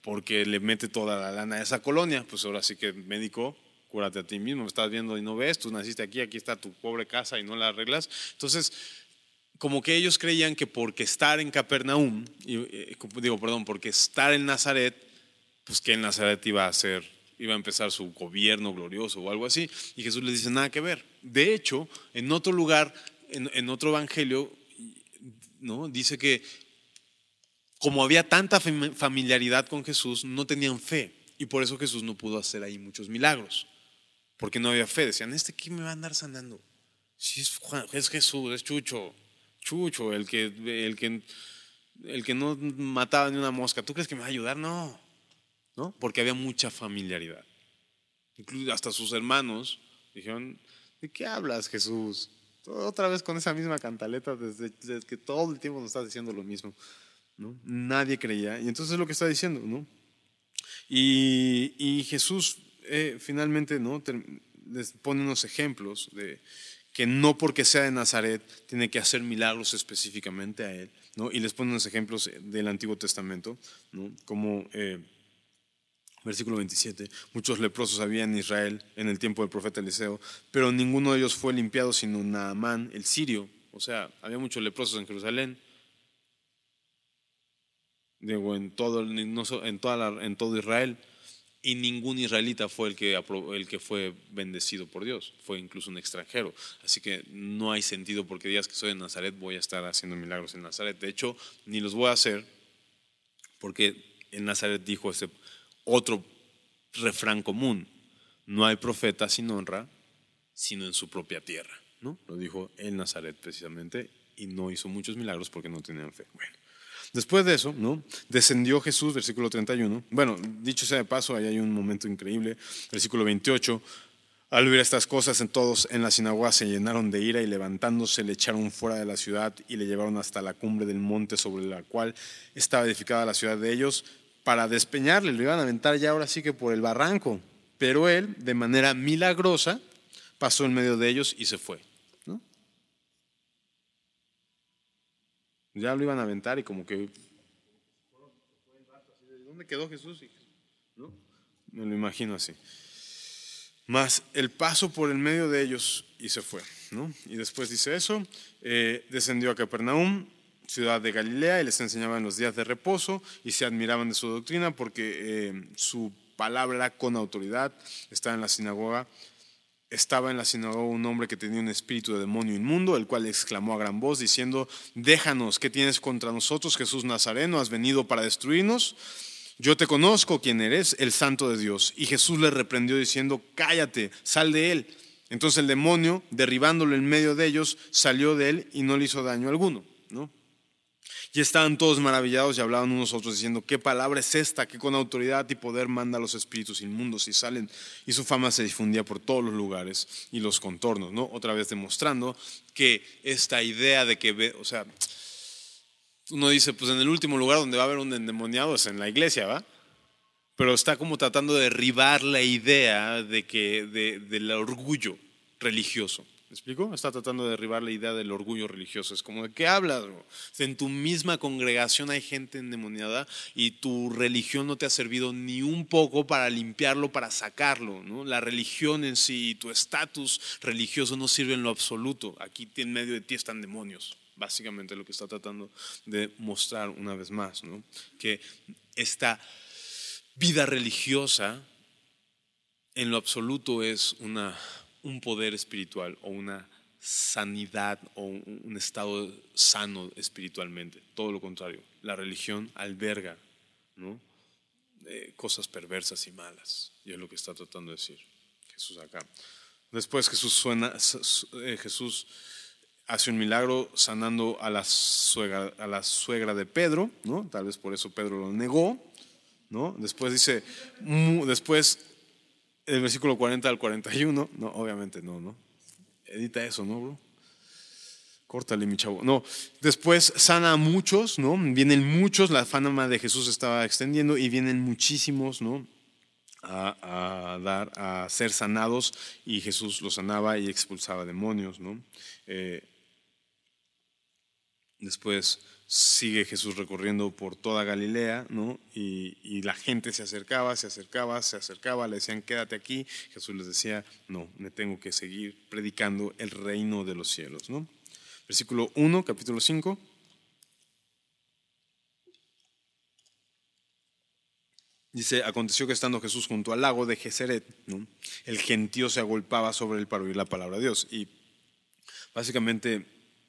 A: porque le mete toda la lana a esa colonia. Pues ahora sí que, médico, cúrate a ti mismo, me estás viendo y no ves, tú naciste aquí, aquí está tu pobre casa y no la arreglas. Entonces, como que ellos creían que porque estar en Capernaum, y, eh, digo, perdón, porque estar en Nazaret, pues que en Nazaret iba a ser, iba a empezar su gobierno glorioso o algo así. Y Jesús les dice, nada que ver. De hecho, en otro lugar, en, en otro evangelio, ¿no? Dice que como había tanta familiaridad con Jesús, no tenían fe. Y por eso Jesús no pudo hacer ahí muchos milagros. Porque no había fe. Decían, ¿este qué me va a andar sanando? Si es, Juan, es Jesús, es Chucho. Chucho, el que, el, que, el que no mataba ni una mosca. ¿Tú crees que me va a ayudar? No. ¿No? Porque había mucha familiaridad. Incluso hasta sus hermanos dijeron, ¿de qué hablas, Jesús? Otra vez con esa misma cantaleta desde, desde que todo el tiempo nos estás diciendo lo mismo, ¿no? Nadie creía. Y entonces es lo que está diciendo, ¿no? Y, y Jesús eh, finalmente, ¿no? les pone unos ejemplos de que no porque sea de Nazaret tiene que hacer milagros específicamente a él, ¿no? Y les pone unos ejemplos del Antiguo Testamento, ¿no? Como eh, versículo veintisiete, muchos leprosos había en Israel en el tiempo del profeta Eliseo, pero ninguno de ellos fue limpiado sino Naamán el sirio. O sea, había muchos leprosos en Jerusalén, digo, en todo, en, toda la, en todo Israel, y ningún israelita fue el que, el que fue bendecido por Dios, fue incluso un extranjero. Así que no hay sentido porque digas que soy de Nazaret voy a estar haciendo milagros en Nazaret. De hecho, ni los voy a hacer porque en Nazaret dijo ese otro refrán común, no hay profeta sin honra sino en su propia tierra, ¿no? Lo dijo en Nazaret precisamente y no hizo muchos milagros porque no tenían fe. Bueno. Después de eso, ¿no? Descendió Jesús, versículo treinta y uno. Bueno, dicho sea de paso, ahí hay un momento increíble. Versículo veintiocho. Al oír estas cosas, en todos en la sinagoga se llenaron de ira y levantándose le echaron fuera de la ciudad y le llevaron hasta la cumbre del monte sobre la cual estaba edificada la ciudad de ellos para despeñarle. Lo iban a aventar ya ahora sí que por el barranco. Pero él, de manera milagrosa, pasó en medio de ellos y se fue. Ya lo iban a aventar y como que, ¿dónde quedó Jesús? ¿No? Me lo imagino así. Más el paso por el medio de ellos y se fue, ¿no? Y después dice eso, eh, descendió a Capernaum, ciudad de Galilea, y les enseñaba en los días de reposo y se admiraban de su doctrina porque eh, su palabra era con autoridad. Estaba en la sinagoga. Estaba en la sinagoga un hombre que tenía un espíritu de demonio inmundo, el cual exclamó a gran voz diciendo, déjanos, ¿qué tienes contra nosotros, Jesús Nazareno? ¿Has venido para destruirnos? Yo te conozco quién eres, el Santo de Dios. Y Jesús le reprendió diciendo, cállate, sal de él. Entonces el demonio, derribándolo en medio de ellos, salió de él y no le hizo daño alguno, ¿no? Y estaban todos maravillados y hablaban unos a otros diciendo, ¿qué palabra es esta que con autoridad y poder manda a los espíritus inmundos y salen? Y su fama se difundía por todos los lugares y los contornos, ¿no? Otra vez demostrando que esta idea de que, o sea, uno dice, pues en el último lugar donde va a haber un endemoniado es en la iglesia, ¿va? Pero está como tratando de derribar la idea de que, de, del orgullo religioso. ¿Me explico? Está tratando de derribar la idea del orgullo religioso. Es como, ¿de qué hablas? Bro? En tu misma congregación hay gente endemoniada y tu religión no te ha servido ni un poco para limpiarlo, para sacarlo, ¿no? La religión en sí, tu estatus religioso no sirve en lo absoluto. Aquí en medio de ti están demonios. Básicamente lo que está tratando de mostrar una vez más, ¿no? Que esta vida religiosa en lo absoluto es una... un poder espiritual o una sanidad o un estado sano espiritualmente. Todo lo contrario, la religión alberga, ¿no? eh, cosas perversas y malas, y es lo que está tratando de decir Jesús acá. Después Jesús, suena, eh, Jesús hace un milagro sanando a la suegra, a la suegra de Pedro, ¿no? Tal vez por eso Pedro lo negó, ¿no? Después dice, después el versículo cuarenta al cuarenta y uno, no, obviamente no, ¿no? Edita eso, ¿no, bro? Córtale, mi chavo. No, después sana a muchos, ¿no? Vienen muchos, la fama de Jesús se estaba extendiendo y vienen muchísimos, ¿no? A, a dar, a ser sanados, y Jesús los sanaba y expulsaba demonios, ¿no? Eh, después sigue Jesús recorriendo por toda Galilea, ¿no? Y, y la gente se acercaba, se acercaba, se acercaba, le decían, quédate aquí. Jesús les decía, no, me tengo que seguir predicando el reino de los cielos, ¿no? Versículo uno, capítulo cinco. Dice, aconteció que estando Jesús junto al lago de Geseret, ¿no?, el gentío se agolpaba sobre él para oír la palabra de Dios. Y básicamente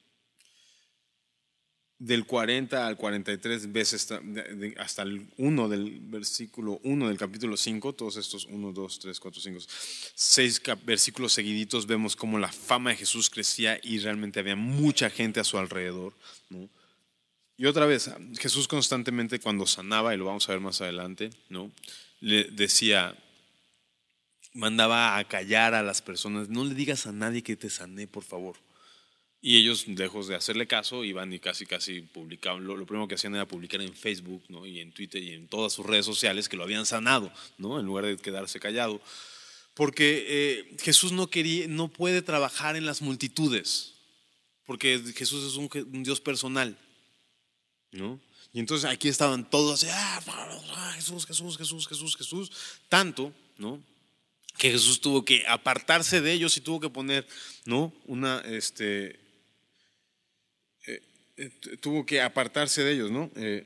A: del cuarenta al cuarenta y tres veces hasta el uno del versículo uno del capítulo cinco, todos estos uno, dos, tres, cuatro, cinco, seis versículos seguiditos, vemos cómo la fama de Jesús crecía y realmente había mucha gente a su alrededor, ¿no? Y otra vez, Jesús constantemente cuando sanaba, y lo vamos a ver más adelante, ¿no?, le decía, mandaba a callar a las personas, no le digas a nadie que te sané, por favor. Y ellos, lejos de hacerle caso, iban y casi casi publicaban, lo, lo primero que hacían era publicar en Facebook, ¿no?, y en Twitter y en todas sus redes sociales que lo habían sanado, ¿no?, en lugar de quedarse callado. Porque eh, Jesús no, quería, no puede trabajar en las multitudes, porque Jesús es un, un Dios personal, ¿no? Y entonces aquí estaban todos así, ah, Jesús, Jesús, Jesús, Jesús, Jesús, tanto, ¿no?, que Jesús tuvo que apartarse de ellos y tuvo que poner, ¿no?, una, este, eh, eh, tuvo que apartarse de ellos, ¿no? Eh,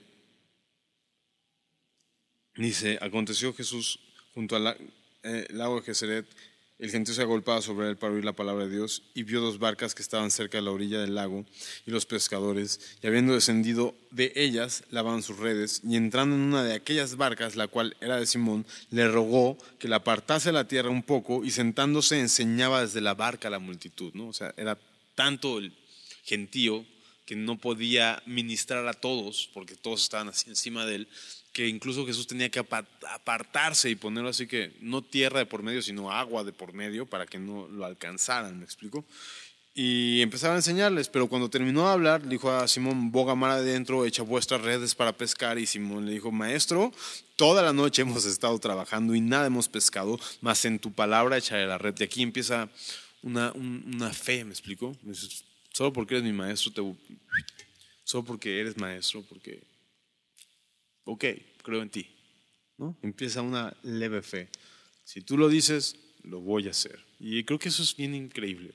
A: dice, aconteció Jesús junto al eh, lago de Geseret, el gentío se agolpaba sobre él para oír la palabra de Dios, y vio dos barcas que estaban cerca de la orilla del lago, y los pescadores, y habiendo descendido de ellas, lavaban sus redes, y entrando en una de aquellas barcas, la cual era de Simón, le rogó que la apartase a la tierra un poco, y sentándose enseñaba desde la barca a la multitud, ¿no? O sea, era tanto el gentío que no podía ministrar a todos, porque todos estaban así encima de él, que incluso Jesús tenía que apartarse y ponerlo así, que no tierra de por medio, sino agua de por medio, para que no lo alcanzaran, ¿me explico? Y empezaba a enseñarles, pero cuando terminó de hablar, le dijo a Simón, boga mar adentro, echa vuestras redes para pescar. Y Simón le dijo, maestro, toda la noche hemos estado trabajando y nada hemos pescado, mas en tu palabra echaré la red. Y aquí empieza una, una fe, ¿me explico? Solo porque eres mi maestro, te... solo porque eres maestro, porque... ok, creo en ti, ¿no? Empieza una leve fe. Si tú lo dices, lo voy a hacer. Y creo que eso es bien increíble.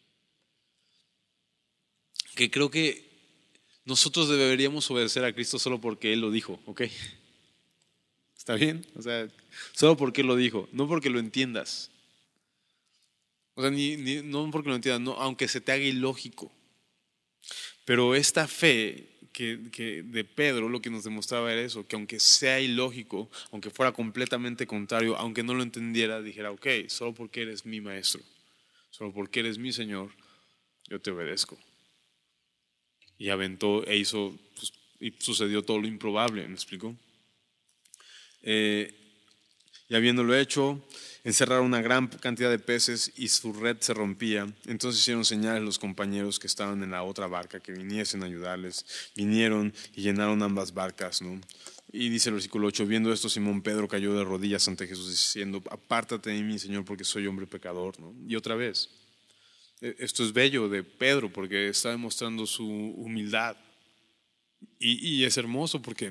A: Que creo que nosotros deberíamos obedecer a Cristo solo porque Él lo dijo, ¿ok? ¿Está bien? O sea, solo porque Él lo dijo, no porque lo entiendas. O sea, ni, ni, no porque lo entiendas, no, aunque se te haga ilógico. Pero esta fe que, que de Pedro lo que nos demostraba era eso, que aunque sea ilógico, aunque fuera completamente contrario, aunque no lo entendiera, dijera, ok, solo porque eres mi maestro, solo porque eres mi Señor, yo te obedezco. Y aventó e hizo, pues, y sucedió todo lo improbable, ¿me explico? Eh, y habiéndolo hecho, encerraron una gran cantidad de peces y su red se rompía. Entonces hicieron señales los compañeros que estaban en la otra barca que viniesen a ayudarles. Vinieron y llenaron ambas barcas, ¿no? Y dice el versículo ocho, viendo esto, Simón Pedro cayó de rodillas ante Jesús diciendo, apártate de mí, Señor, porque soy hombre pecador, ¿no? Y otra vez, esto es bello de Pedro porque está demostrando su humildad. Y, y es hermoso porque,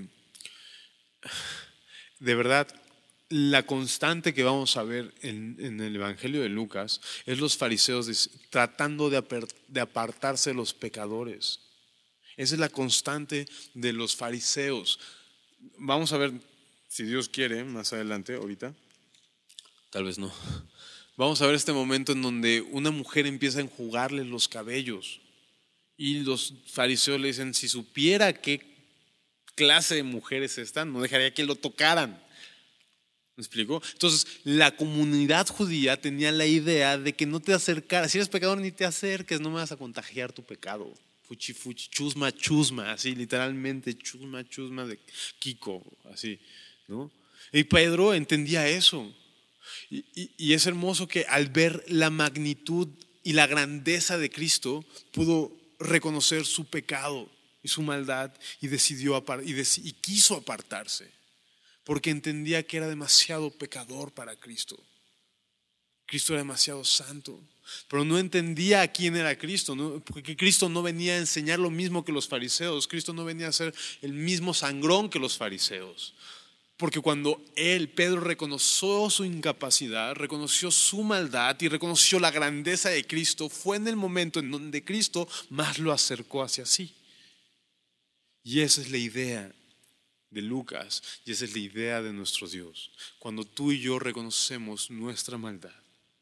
A: de verdad, la constante que vamos a ver en, en el Evangelio de Lucas es los fariseos tratando de, de apartarse de los pecadores. Esa es la constante de los fariseos. Vamos a ver, si Dios quiere, más adelante, ahorita, tal vez no. Vamos a ver este momento en donde una mujer empieza a enjugarle los cabellos y los fariseos le dicen, si supiera qué clase de mujeres están, no dejaría que lo tocaran. ¿Me explico? Entonces, la comunidad judía tenía la idea de que no te acercaras. Si eres pecador, ni te acerques, no me vas a contagiar tu pecado. Fuchi, fuchi, chusma, chusma, así, literalmente, chusma, chusma de Kiko, así, ¿no? Y Pedro entendía eso. Y, y, y es hermoso que al ver la magnitud y la grandeza de Cristo, pudo reconocer su pecado y su maldad y decidió apart- y, dec- y quiso apartarse. Porque entendía que era demasiado pecador para Cristo. Cristo era demasiado santo, pero no entendía a quién era Cristo, ¿no? Porque Cristo no venía a enseñar lo mismo que los fariseos. Cristo no venía a ser el mismo sangrón que los fariseos. Porque cuando él, Pedro, reconoció su incapacidad, reconoció su maldad y reconoció la grandeza de Cristo, fue en el momento en donde Cristo más lo acercó hacia sí. Y esa es la idea de Lucas, y esa es la idea de nuestro Dios. Cuando tú y yo reconocemos nuestra maldad,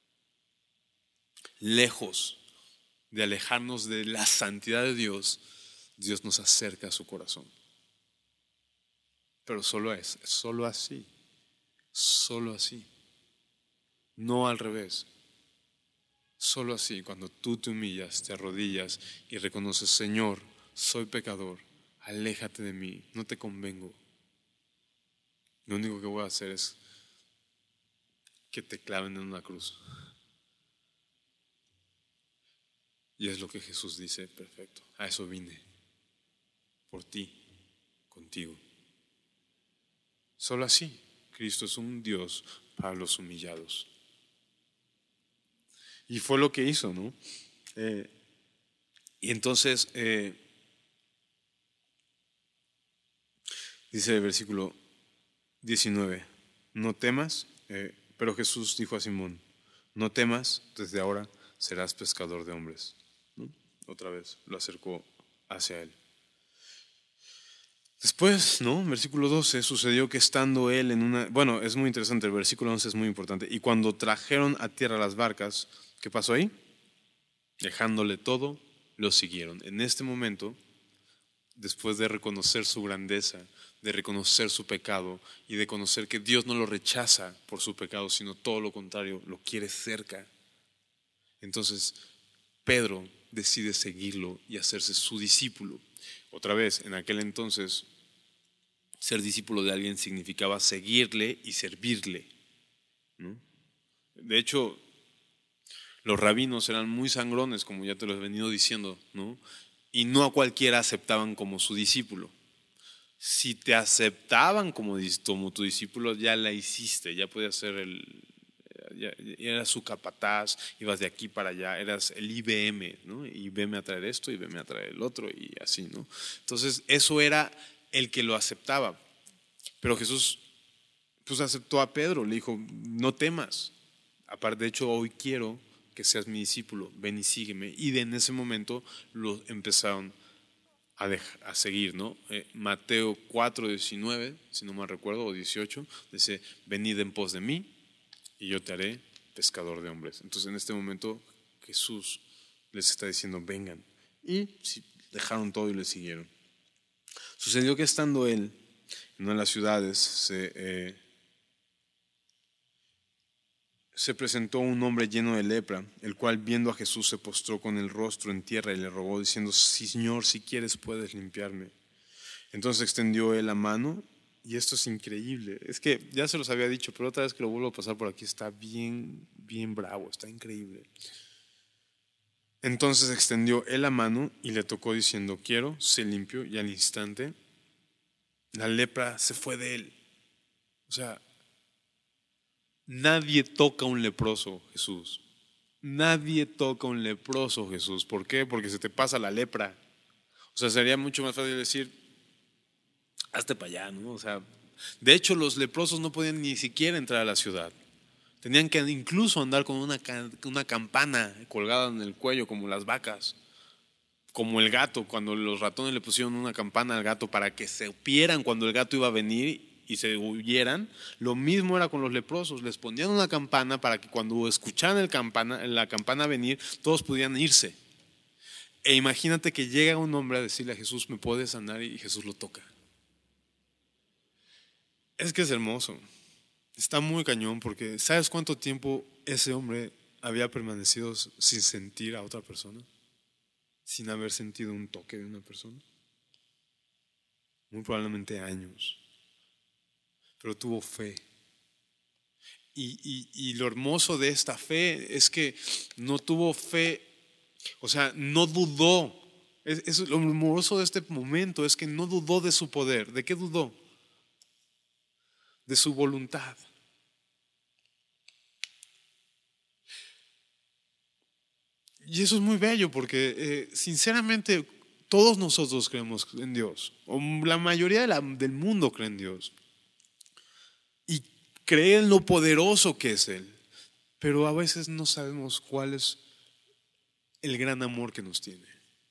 A: lejos de alejarnos de la santidad de Dios, Dios nos acerca a su corazón. Pero solo es, solo así, solo así, no al revés. Solo así, cuando tú te humillas, te arrodillas y reconoces, Señor, soy pecador, aléjate de mí, no te convengo. Lo único que voy a hacer es que te claven en una cruz. Y es lo que Jesús dice, perfecto, a eso vine, por ti, contigo. Solo así, Cristo es un Dios para los humillados. Y fue lo que hizo, ¿no? Eh, y entonces, eh, dice el versículo diecinueve, no temas, eh, pero Jesús dijo a Simón, no temas, desde ahora serás pescador de hombres. ¿No? Otra vez lo acercó hacia él. Después, ¿no? Versículo doce, sucedió que estando él en una... Bueno, es muy interesante, el versículo once es muy importante. Y cuando trajeron a tierra las barcas, ¿qué pasó ahí? Dejándole todo, lo siguieron. En este momento, después de reconocer su grandeza, de reconocer su pecado y de conocer que Dios no lo rechaza por su pecado, sino todo lo contrario, lo quiere cerca. Entonces, Pedro decide seguirlo y hacerse su discípulo. Otra vez, en aquel entonces, ser discípulo de alguien significaba seguirle y servirle, ¿no? De hecho, los rabinos eran muy sangrones, como ya te lo he venido diciendo, ¿no? Y no a cualquiera aceptaban como su discípulo. Si te aceptaban como, como tu discípulo, ya la hiciste, ya podías ser el... Ya, ya eras su capataz, ibas de aquí para allá, eras el I B M, ¿no? Y veme a traer esto y veme a traer el otro y así, ¿no? Entonces, eso era el que lo aceptaba. Pero Jesús pues aceptó a Pedro, le dijo, no temas. Aparte, de hecho, hoy quiero que seas mi discípulo, ven y sígueme. Y de en ese momento lo empezaron a, dejar, a seguir, ¿no? Eh, Mateo cuatro, diecinueve, si no me recuerdo, o dieciocho, dice, venid en pos de mí y yo te haré pescador de hombres. Entonces, en este momento, Jesús les está diciendo, vengan. Y dejaron todo y le siguieron. Sucedió que estando él en una de las ciudades, se... Eh, se presentó un hombre lleno de lepra, el cual viendo a Jesús se postró con el rostro en tierra y le rogó diciendo, Señor, si quieres puedes limpiarme. Entonces extendió él la mano, y esto es increíble, es que ya se los había dicho, pero otra vez que lo vuelvo a pasar por aquí está bien, bien bravo, está increíble. Entonces extendió él la mano y le tocó diciendo, quiero, sé limpio, y al instante la lepra se fue de él. O sea, nadie toca a un leproso, Jesús. Nadie toca a un leproso, Jesús. ¿Por qué? Porque se te pasa la lepra. O sea, sería mucho más fácil decir, hazte para allá, ¿no? O sea, de hecho, los leprosos no podían ni siquiera entrar a la ciudad. Tenían que incluso andar con una, una campana colgada en el cuello, como las vacas. Como el gato, cuando los ratones le pusieron una campana al gato para que se supieran cuando el gato iba a venir y se huyeran, lo mismo era con los leprosos, les ponían una campana para que cuando escucharan el campana, la campana venir, todos pudieran irse. E imagínate que llega un hombre a decirle a Jesús, ¿me puedes sanar? Y Jesús lo toca. Es que es hermoso, está muy cañón, porque ¿sabes cuánto tiempo ese hombre había permanecido sin sentir a otra persona? Sin haber sentido un toque de una persona. Muy probablemente años. Pero tuvo fe. Y, y, y lo hermoso de esta fe es que no tuvo fe, o sea, no dudó. Es, es lo hermoso de este momento, es que no dudó de su poder. ¿De qué dudó? De su voluntad. Y eso es muy bello porque eh, sinceramente todos nosotros creemos en Dios, o la mayoría de la- del mundo cree en Dios y cree en lo poderoso que es Él, pero a veces no sabemos cuál es el gran amor que nos tiene.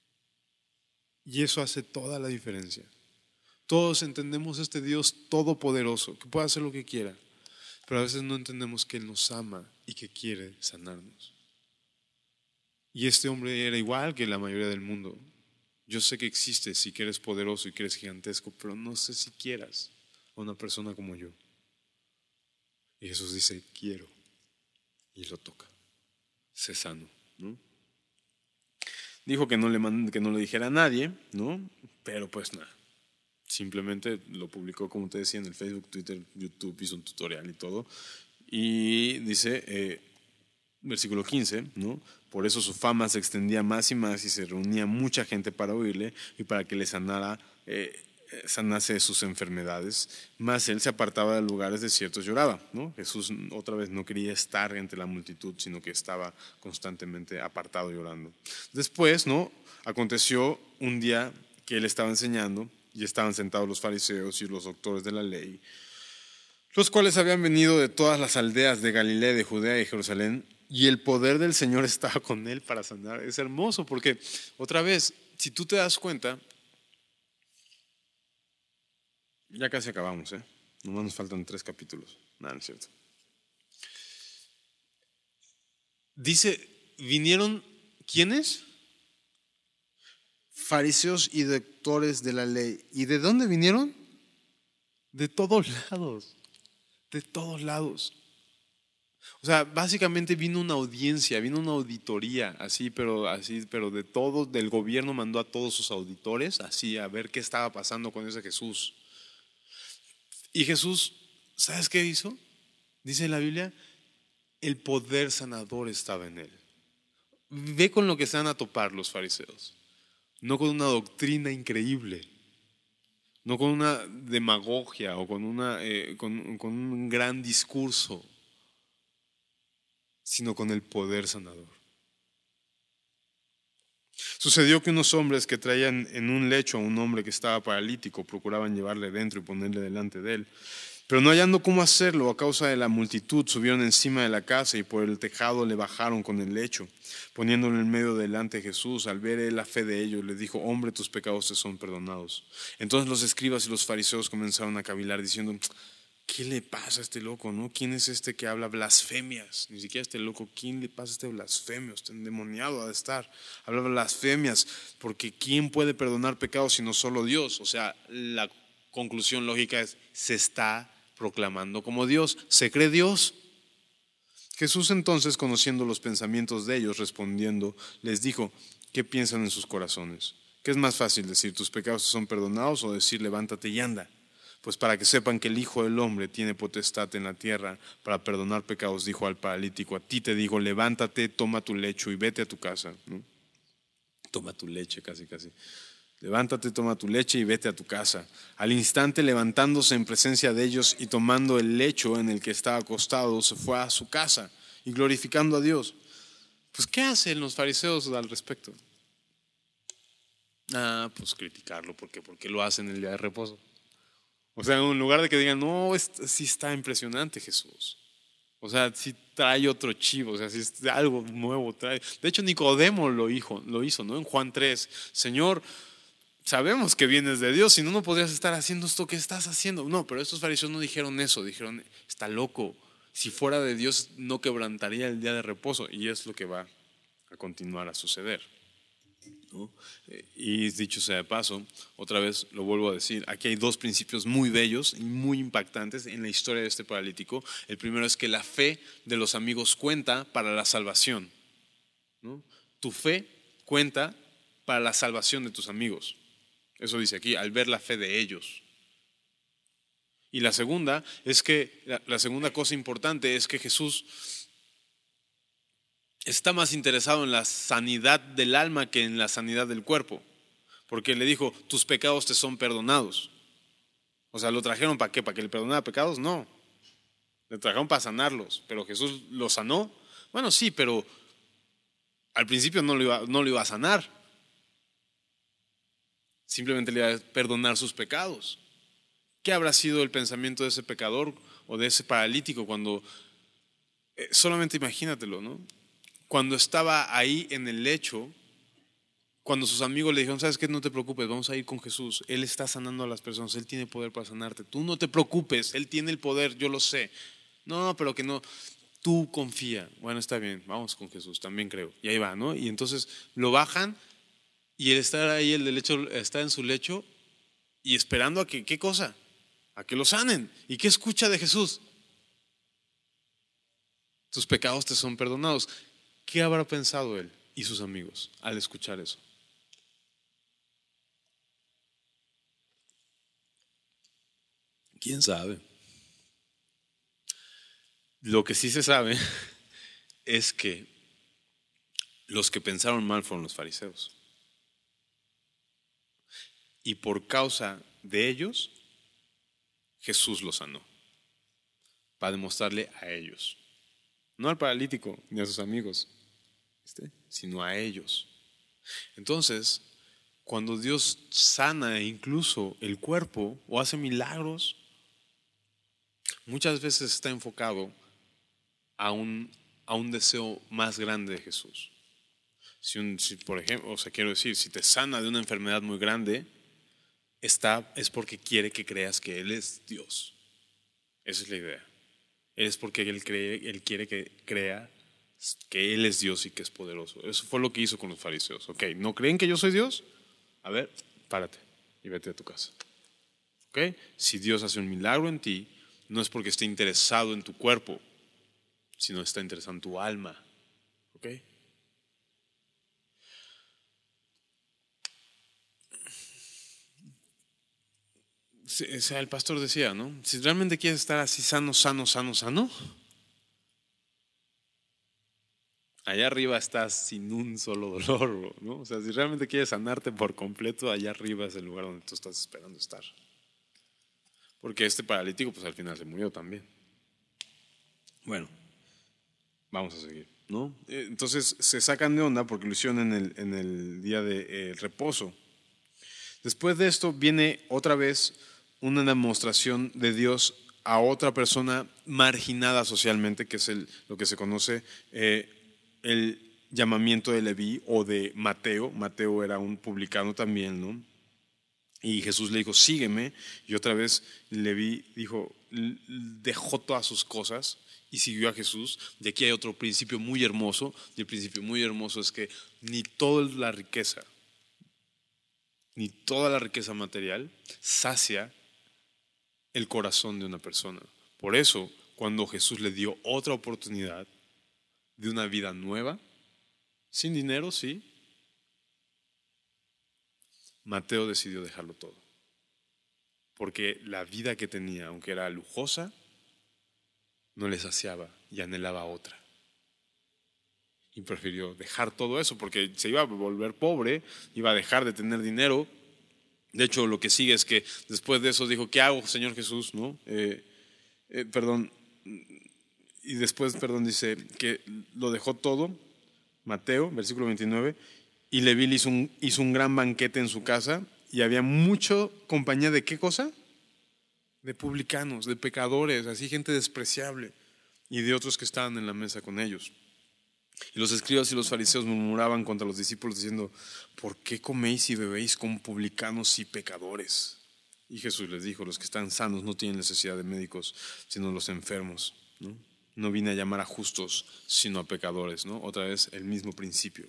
A: Y eso hace toda la diferencia. Todos entendemos este Dios todopoderoso, que puede hacer lo que quiera, pero a veces no entendemos que Él nos ama y que quiere sanarnos. Y este hombre era igual que la mayoría del mundo. Yo sé que existes y que eres poderoso y que eres gigantesco, pero no sé si quieras a una persona como yo. Y Jesús dice, quiero. Y lo toca. Sé sano, ¿no? Dijo que no le mand- que no le dijera a nadie, ¿no? Pero pues nada. Simplemente lo publicó, como te decía, en el Facebook, Twitter, YouTube, hizo un tutorial y todo. Y dice, eh, versículo quince, ¿no? Por eso su fama se extendía más y más y se reunía mucha gente para oírle y para que le sanara, eh, eh, sanase de sus enfermedades. Mas él se apartaba de lugares desiertos y lloraba, ¿no? Jesús otra vez no quería estar entre la multitud, sino que estaba constantemente apartado llorando. Después, ¿no? Aconteció un día que él estaba enseñando y estaban sentados los fariseos y los doctores de la ley, los cuales habían venido de todas las aldeas de Galilea, de Judea y Jerusalén, y el poder del Señor estaba con él para sanar. Es hermoso porque, otra vez, si tú te das cuenta, ya casi acabamos, ¿eh? Nomás nos faltan tres capítulos. Nada, no es cierto. Dice, vinieron, ¿quiénes? Fariseos y doctores de la ley. ¿Y de dónde vinieron? De todos lados, de todos lados. O sea, básicamente vino una audiencia, vino una auditoría, así, pero así, pero de todo, del gobierno mandó a todos sus auditores, así, a ver qué estaba pasando con ese Jesús. Y Jesús, ¿sabes qué hizo? Dice la Biblia, el poder sanador estaba en él. Ve con lo que se van a topar los fariseos, no con una doctrina increíble, no con una demagogia o con, una, eh, con, con un gran discurso, sino con el poder sanador. Sucedió que unos hombres que traían en un lecho a un hombre que estaba paralítico procuraban llevarle dentro y ponerle delante de él. Pero no hallando cómo hacerlo a causa de la multitud, subieron encima de la casa y por el tejado le bajaron con el lecho. Poniéndolo en medio delante de Jesús, al ver él la fe de ellos, le dijo, hombre, tus pecados te son perdonados. Entonces los escribas y los fariseos comenzaron a cavilar diciendo, ¿qué le pasa a este loco? ¿No? ¿Quién es este que habla blasfemias? Ni siquiera este loco, ¿quién le pasa a este blasfemio? Este endemoniado ha de estar. Habla blasfemias, porque ¿quién puede perdonar pecados sino solo Dios? O sea, la conclusión lógica es, se está proclamando como Dios, se cree Dios. Jesús entonces, conociendo los pensamientos de ellos, respondiendo, les dijo, ¿qué piensan en sus corazones? ¿Qué es más fácil decir, tus pecados te son perdonados, o decir, levántate y anda? Pues para que sepan que el Hijo del Hombre tiene potestad en la tierra para perdonar pecados, dijo al paralítico, a ti te digo, levántate, toma tu lecho y vete a tu casa, ¿no? Toma tu leche, casi, casi. Levántate, toma tu leche y vete a tu casa. Al instante, levantándose en presencia de ellos y tomando el lecho en el que estaba acostado, se fue a su casa y glorificando a Dios. Pues, ¿qué hacen los fariseos al respecto? Ah, pues criticarlo, ¿por qué? Porque lo hacen el día de reposo. O sea, en lugar de que digan, no, sí está impresionante Jesús. O sea, sí trae otro chivo, o sea, sí es algo nuevo trae. De hecho, Nicodemo lo hizo, lo hizo, ¿no? En Juan tres, Señor, sabemos que vienes de Dios, si no, no podrías estar haciendo esto que estás haciendo. No, pero estos fariseos no dijeron eso, dijeron, está loco. Si fuera de Dios, no quebrantaría el día de reposo. Y es lo que va a continuar a suceder, ¿no? Y dicho sea de paso, otra vez lo vuelvo a decir, aquí hay dos principios muy bellos y muy impactantes en la historia de este paralítico. El primero es que la fe de los amigos cuenta para la salvación, ¿no? Tu fe cuenta para la salvación de tus amigos. Eso dice aquí, al ver la fe de ellos. Y la segunda es que, la, la segunda cosa importante es que Jesús está más interesado en la sanidad del alma que en la sanidad del cuerpo. Porque le dijo, tus pecados te son perdonados. O sea, ¿lo trajeron para qué? ¿Para que le perdonara pecados? No. Le trajeron para sanarlos. ¿Pero Jesús los sanó? Bueno, sí, pero Al principio no lo iba, no lo iba a sanar, simplemente le iba a perdonar sus pecados. ¿Qué habrá sido el pensamiento de ese pecador o de ese paralítico cuando, eh, solamente imagínatelo, ¿no? Cuando estaba ahí en el lecho, cuando sus amigos le dijeron, ¿sabes qué? No te preocupes, vamos a ir con Jesús. Él está sanando a las personas, Él tiene poder para sanarte. Tú no te preocupes, Él tiene el poder, yo lo sé. No, pero que no, tú confía. Bueno, está bien, vamos con Jesús, también creo. Y ahí va, ¿no? Y entonces lo bajan y él está ahí, el del lecho, está en su lecho y esperando a que, ¿qué cosa? A que lo sanen. ¿Y qué escucha de Jesús? Tus pecados te son perdonados. ¿Qué habrá pensado él y sus amigos al escuchar eso? ¿Quién sabe? Lo que sí se sabe es que los que pensaron mal fueron los fariseos. Y por causa de ellos, Jesús los sanó. Para demostrarle a ellos. No al paralítico ni a sus amigos, ¿viste? Sino a ellos. Entonces, cuando Dios sana incluso el cuerpo o hace milagros, muchas veces está enfocado a un, a un deseo más grande de Jesús. Si, un, si por ejemplo, o sea, quiero decir, si te sana de una enfermedad muy grande, está, es porque quiere que creas que Él es Dios. Esa es la idea. Es porque Él, cree, él quiere que crea que Él es Dios y que es poderoso. Eso fue lo que hizo con los fariseos. Ok, ¿no creen que yo soy Dios? A ver, párate y vete a tu casa. Ok, si Dios hace un milagro en ti, no es porque esté interesado en tu cuerpo, sino está interesado en tu alma. Ok. O sea, el pastor decía, ¿no? Si realmente quieres estar así sano, sano, sano, sano, allá arriba estás sin un solo dolor, ¿no? O sea, si realmente quieres sanarte por completo, allá arriba es el lugar donde tú estás esperando estar. Porque este paralítico, pues al final se murió también. Bueno, vamos a seguir, ¿no? Entonces se sacan de onda porque lo hicieron en el, en el día de eh, reposo. Después de esto viene otra vez una demostración de Dios a otra persona marginada socialmente, que es el, lo que se conoce eh, el llamamiento de Leví o de Mateo. Mateo era un publicano también, ¿no? Y Jesús le dijo, sígueme. Y otra vez Leví dijo, dejó todas sus cosas y siguió a Jesús. De aquí hay otro principio muy hermoso. Y el principio muy hermoso es que ni toda la riqueza, ni toda la riqueza material sacia el corazón de una persona. Por eso, cuando Jesús le dio otra oportunidad de una vida nueva, sin dinero, sí, Mateo decidió dejarlo todo. Porque la vida que tenía, aunque era lujosa, no le saciaba y anhelaba otra. Y prefirió dejar todo eso porque se iba a volver pobre, iba a dejar de tener dinero. De hecho, lo que sigue es que después de eso dijo, ¿qué hago, Señor Jesús? ¿No? Eh, eh, perdón. Y después, perdón, dice que lo dejó todo, Mateo, versículo veintinueve, y Leví hizo un, hizo un gran banquete en su casa y había mucho compañía de ¿qué cosa? De publicanos, de pecadores, así gente despreciable y de otros que estaban en la mesa con ellos. Y los escribas y los fariseos murmuraban contra los discípulos diciendo, ¿por qué coméis y bebéis con publicanos y pecadores? Y Jesús les dijo, los que están sanos no tienen necesidad de médicos, sino los enfermos, ¿no? No vine a llamar a justos, sino a pecadores, ¿no? Otra vez el mismo principio.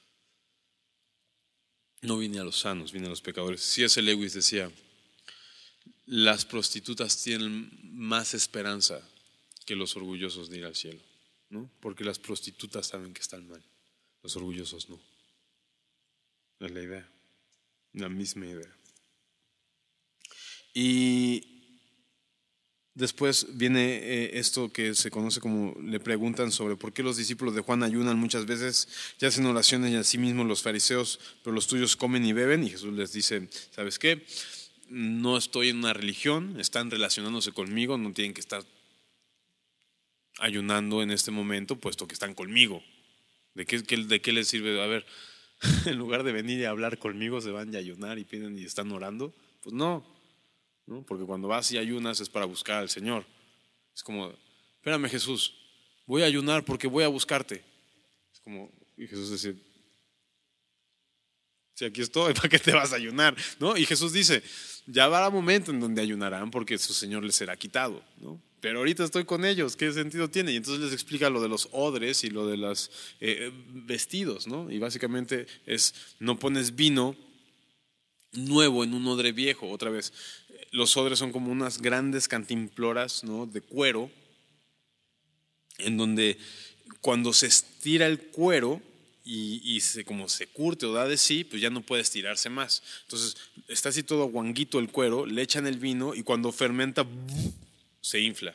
A: No vine a los sanos, vine a los pecadores. C S Lewis decía, las prostitutas tienen más esperanza que los orgullosos de ir al cielo, ¿no? Porque las prostitutas saben que están mal, los orgullosos no. Es la idea, la misma idea. Y después viene eh, esto que se conoce como, le preguntan sobre por qué los discípulos de Juan ayunan muchas veces, ya hacen oraciones y así mismo los fariseos, pero los tuyos comen y beben. Y Jesús les dice, ¿sabes qué? No estoy en una religión, están relacionándose conmigo, no tienen que estar ayunando en este momento, puesto que están conmigo, ¿De qué, qué- de qué les sirve? A ver, en lugar de venir y hablar conmigo, se van y ayunar y piden y están orando. Pues no, ¿no? Porque cuando vas y ayunas es para buscar al Señor. Es como, espérame Jesús, voy a ayunar porque voy a buscarte. Es como, y Jesús dice, si aquí estoy, ¿para qué te vas a ayunar? ¿No? Y Jesús dice, ya habrá momento en donde ayunarán porque su Señor les será quitado, ¿no? Pero ahorita estoy con ellos, ¿qué sentido tiene? Y entonces les explica lo de los odres y lo de los eh, vestidos, ¿no? Y básicamente es, no pones vino nuevo en un odre viejo. Otra vez, los odres son como unas grandes cantimploras, ¿no? De cuero, en donde cuando se estira el cuero y, y se, como se curte o da de sí, pues ya no puede estirarse más. Entonces está así todo guanguito el cuero, le echan el vino y cuando fermenta se infla.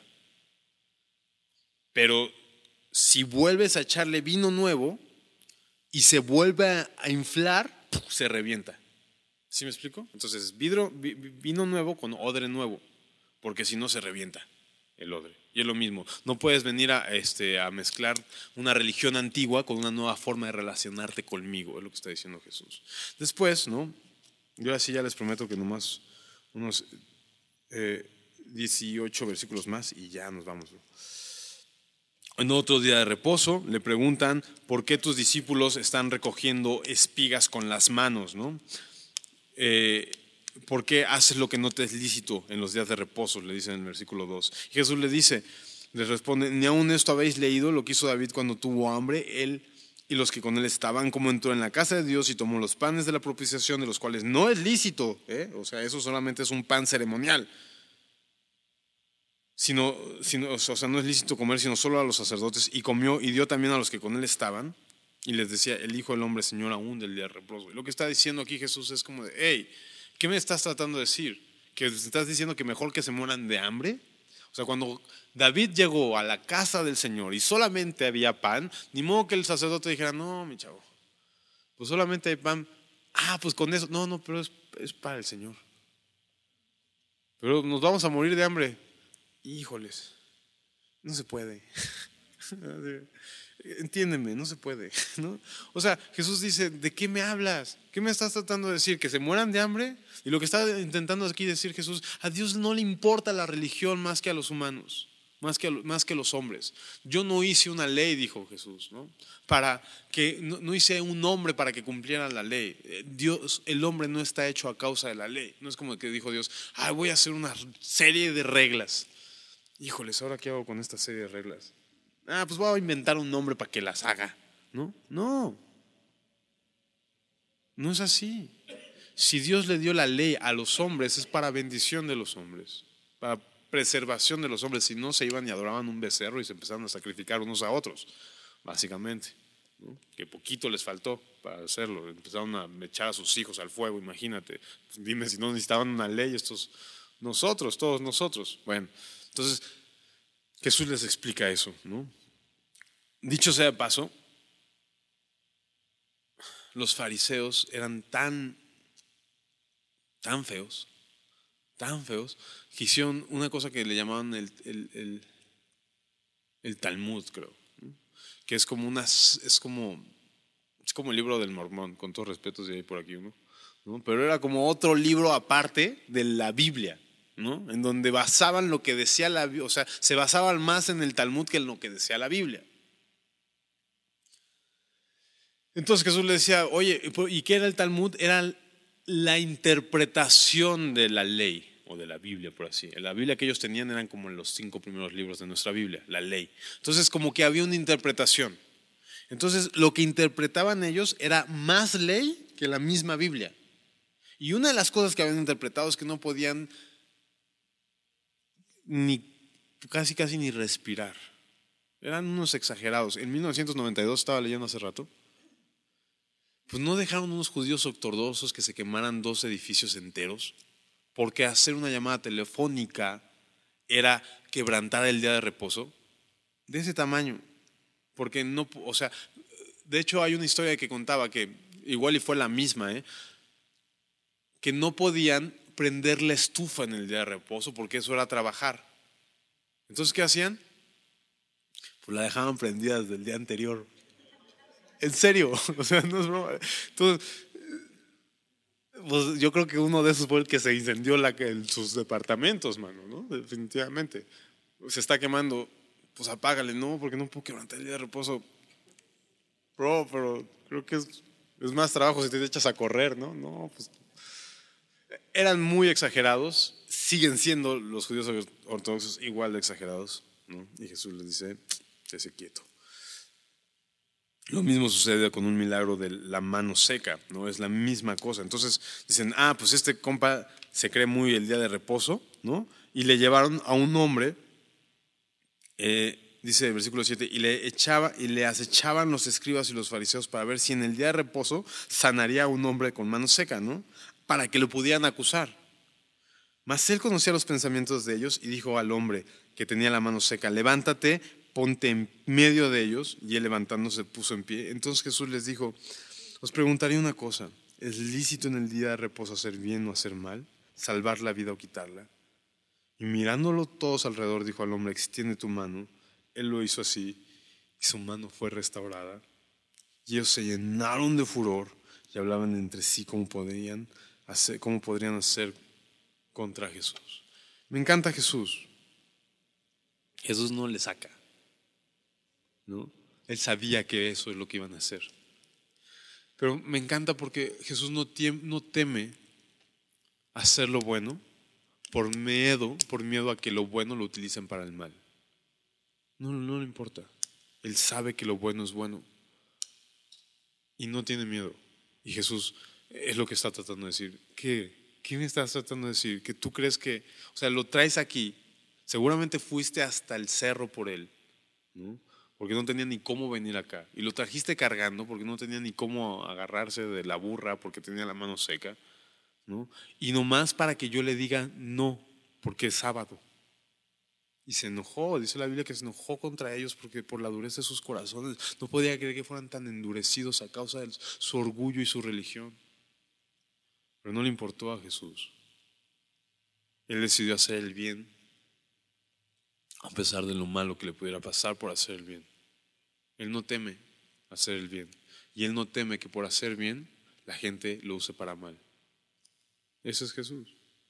A: Pero si vuelves a echarle vino nuevo y se vuelve a inflar, se revienta. ¿Sí me explico? Entonces, vidro, vino nuevo con odre nuevo, porque si no se revienta el odre. Y es lo mismo, no puedes venir a, este, a mezclar una religión antigua con una nueva forma de relacionarte conmigo, es lo que está diciendo Jesús. Después, ¿no? Yo así ya les prometo que nomás unos eh, dieciocho versículos más y ya nos vamos. En otro día de reposo le preguntan por qué tus discípulos están recogiendo espigas con las manos, ¿no? Eh, ¿Por qué haces lo que no te es lícito en los días de reposo? Le dice en el versículo dos. Y Jesús le dice, les responde, ni aun esto habéis leído lo que hizo David cuando tuvo hambre, él y los que con él estaban, como entró en la casa de Dios y tomó los panes de la propiciación, de los cuales no es lícito, ¿eh? O sea, eso solamente es un pan ceremonial. Sino, sino, o sea, no es lícito comer sino solo a los sacerdotes, y comió y dio también a los que con él estaban, y les decía, el Hijo del Hombre, Señor aún del día de reposo. Y lo que está diciendo aquí Jesús es como de, hey, ¿qué me estás tratando de decir? ¿Que estás diciendo que mejor que se mueran de hambre? O sea, cuando David llegó a la casa del Señor y solamente había pan, ni modo que el sacerdote dijera, no, mi chavo, pues solamente hay pan. Ah, pues con eso, no, no, pero es, es para el Señor. Pero nos vamos a morir de hambre. Híjoles. No se puede. Entiéndeme, no se puede, ¿no? O sea, Jesús dice, ¿de qué me hablas? ¿Qué me estás tratando de decir? ¿Que se mueran de hambre? Y lo que está intentando aquí decir Jesús, a Dios no le importa la religión más que a los humanos, más que a, más que a los hombres. Yo no hice una ley, dijo Jesús, ¿no? Para que, no, no hice un hombre para que cumpliera la ley. Dios, el hombre no está hecho a causa de la ley. No es como que dijo Dios, ah, voy a hacer una serie de reglas. Híjoles, ¿ahora qué hago con esta serie de reglas? Ah, pues voy a inventar un nombre para que las haga. No, no, no es así. Si Dios le dio la ley a los hombres es para bendición de los hombres, para preservación de los hombres. Si no, se iban y adoraban un becerro y se empezaron a sacrificar unos a otros, básicamente, ¿no? Que poquito les faltó para hacerlo. Empezaron a echar a sus hijos al fuego, imagínate. Dime si no necesitaban una ley estos nosotros, todos nosotros. Bueno, entonces Jesús les explica eso, ¿no? Dicho sea de paso, los fariseos eran tan, tan feos, tan feos, que hicieron una cosa que le llamaban el, el, el, el Talmud, creo, ¿no? Que es como una, es como, es como el libro del Mormón, con todos respetos de ahí por aquí uno, ¿no? Pero era como otro libro aparte de la Biblia, ¿no? En donde basaban lo que decía la Biblia, o sea, se basaban más en el Talmud que en lo que decía la Biblia. Entonces Jesús le decía, oye, ¿y qué era el Talmud? Era la interpretación de la ley o de la Biblia, por así. La Biblia que ellos tenían eran como los cinco primeros libros de nuestra Biblia, la ley. Entonces como que había una interpretación. Entonces lo que interpretaban ellos era más ley que la misma Biblia. Y una de las cosas que habían interpretado es que no podían ni casi casi ni respirar. Eran unos exagerados. En mil novecientos noventa y dos estaba leyendo hace rato. Pues no dejaron unos judíos ortodoxos que se quemaran dos edificios enteros, porque hacer una llamada telefónica era quebrantar el día de reposo de ese tamaño. Porque no, o sea, de hecho hay una historia que contaba que igual y fue la misma, ¿eh? Que no podían prender la estufa en el día de reposo porque eso era trabajar. Entonces, ¿qué hacían? Pues la dejaban prendida desde el día anterior. En serio, o sea, no es broma. Entonces, pues yo creo que uno de esos fue el que se incendió la, en sus departamentos, mano, ¿no? Definitivamente. Se está quemando, pues apágale, no, porque no puedo quebrantar el día de reposo. Bro, pero creo que es, es más trabajo si te echas a correr, ¿no? No, pues eran muy exagerados, siguen siendo los judíos ortodoxos igual de exagerados, ¿no? Y Jesús les dice, esté quieto. Lo mismo sucede con un milagro de la mano seca, ¿no? Es la misma cosa. Entonces dicen, ah, pues este compa se cree muy el día de reposo, ¿no? Y le llevaron a un hombre, eh, dice el versículo siete, y le echaba y le acechaban los escribas y los fariseos para ver si en el día de reposo sanaría a un hombre con mano seca, ¿no? Para que lo pudieran acusar. Mas él conocía los pensamientos de ellos y dijo al hombre que tenía la mano seca, levántate, ponte en medio de ellos. Y él levantándose se puso en pie. Entonces Jesús les dijo, os preguntaría una cosa, ¿es lícito en el día de reposo hacer bien o hacer mal? ¿Salvar la vida o quitarla? Y mirándolo todos alrededor dijo al hombre, extiende tu mano. Él lo hizo así y su mano fue restaurada. Y ellos se llenaron de furor y hablaban entre sí cómo podrían hacer, cómo podrían hacer contra Jesús. Me encanta Jesús. Jesús no le saca, ¿no? Él sabía que eso es lo que iban a hacer. Pero me encanta porque Jesús no, no teme hacer lo bueno por miedo, por miedo a que lo bueno lo utilicen para el mal. No, no le importa. Él sabe que lo bueno es bueno y no tiene miedo. Y Jesús es lo que está tratando de decir. ¿Qué? ¿Qué me estás tratando de decir? Que tú crees que, o sea, lo traes aquí. Seguramente fuiste hasta el cerro por él, ¿no? Porque no tenía ni cómo venir acá. Y lo trajiste cargando porque no tenía ni cómo agarrarse de la burra porque tenía la mano seca, ¿no? Y nomás para que yo le diga no, porque es sábado. Y se enojó, dice la Biblia que se enojó contra ellos porque por la dureza de sus corazones no podía creer que fueran tan endurecidos a causa de su orgullo y su religión. Pero no le importó a Jesús. Él decidió hacer el bien a pesar de lo malo que le pudiera pasar por hacer el bien. Él no teme hacer el bien. Y él no teme que por hacer bien la gente lo use para mal. Ese es Jesús.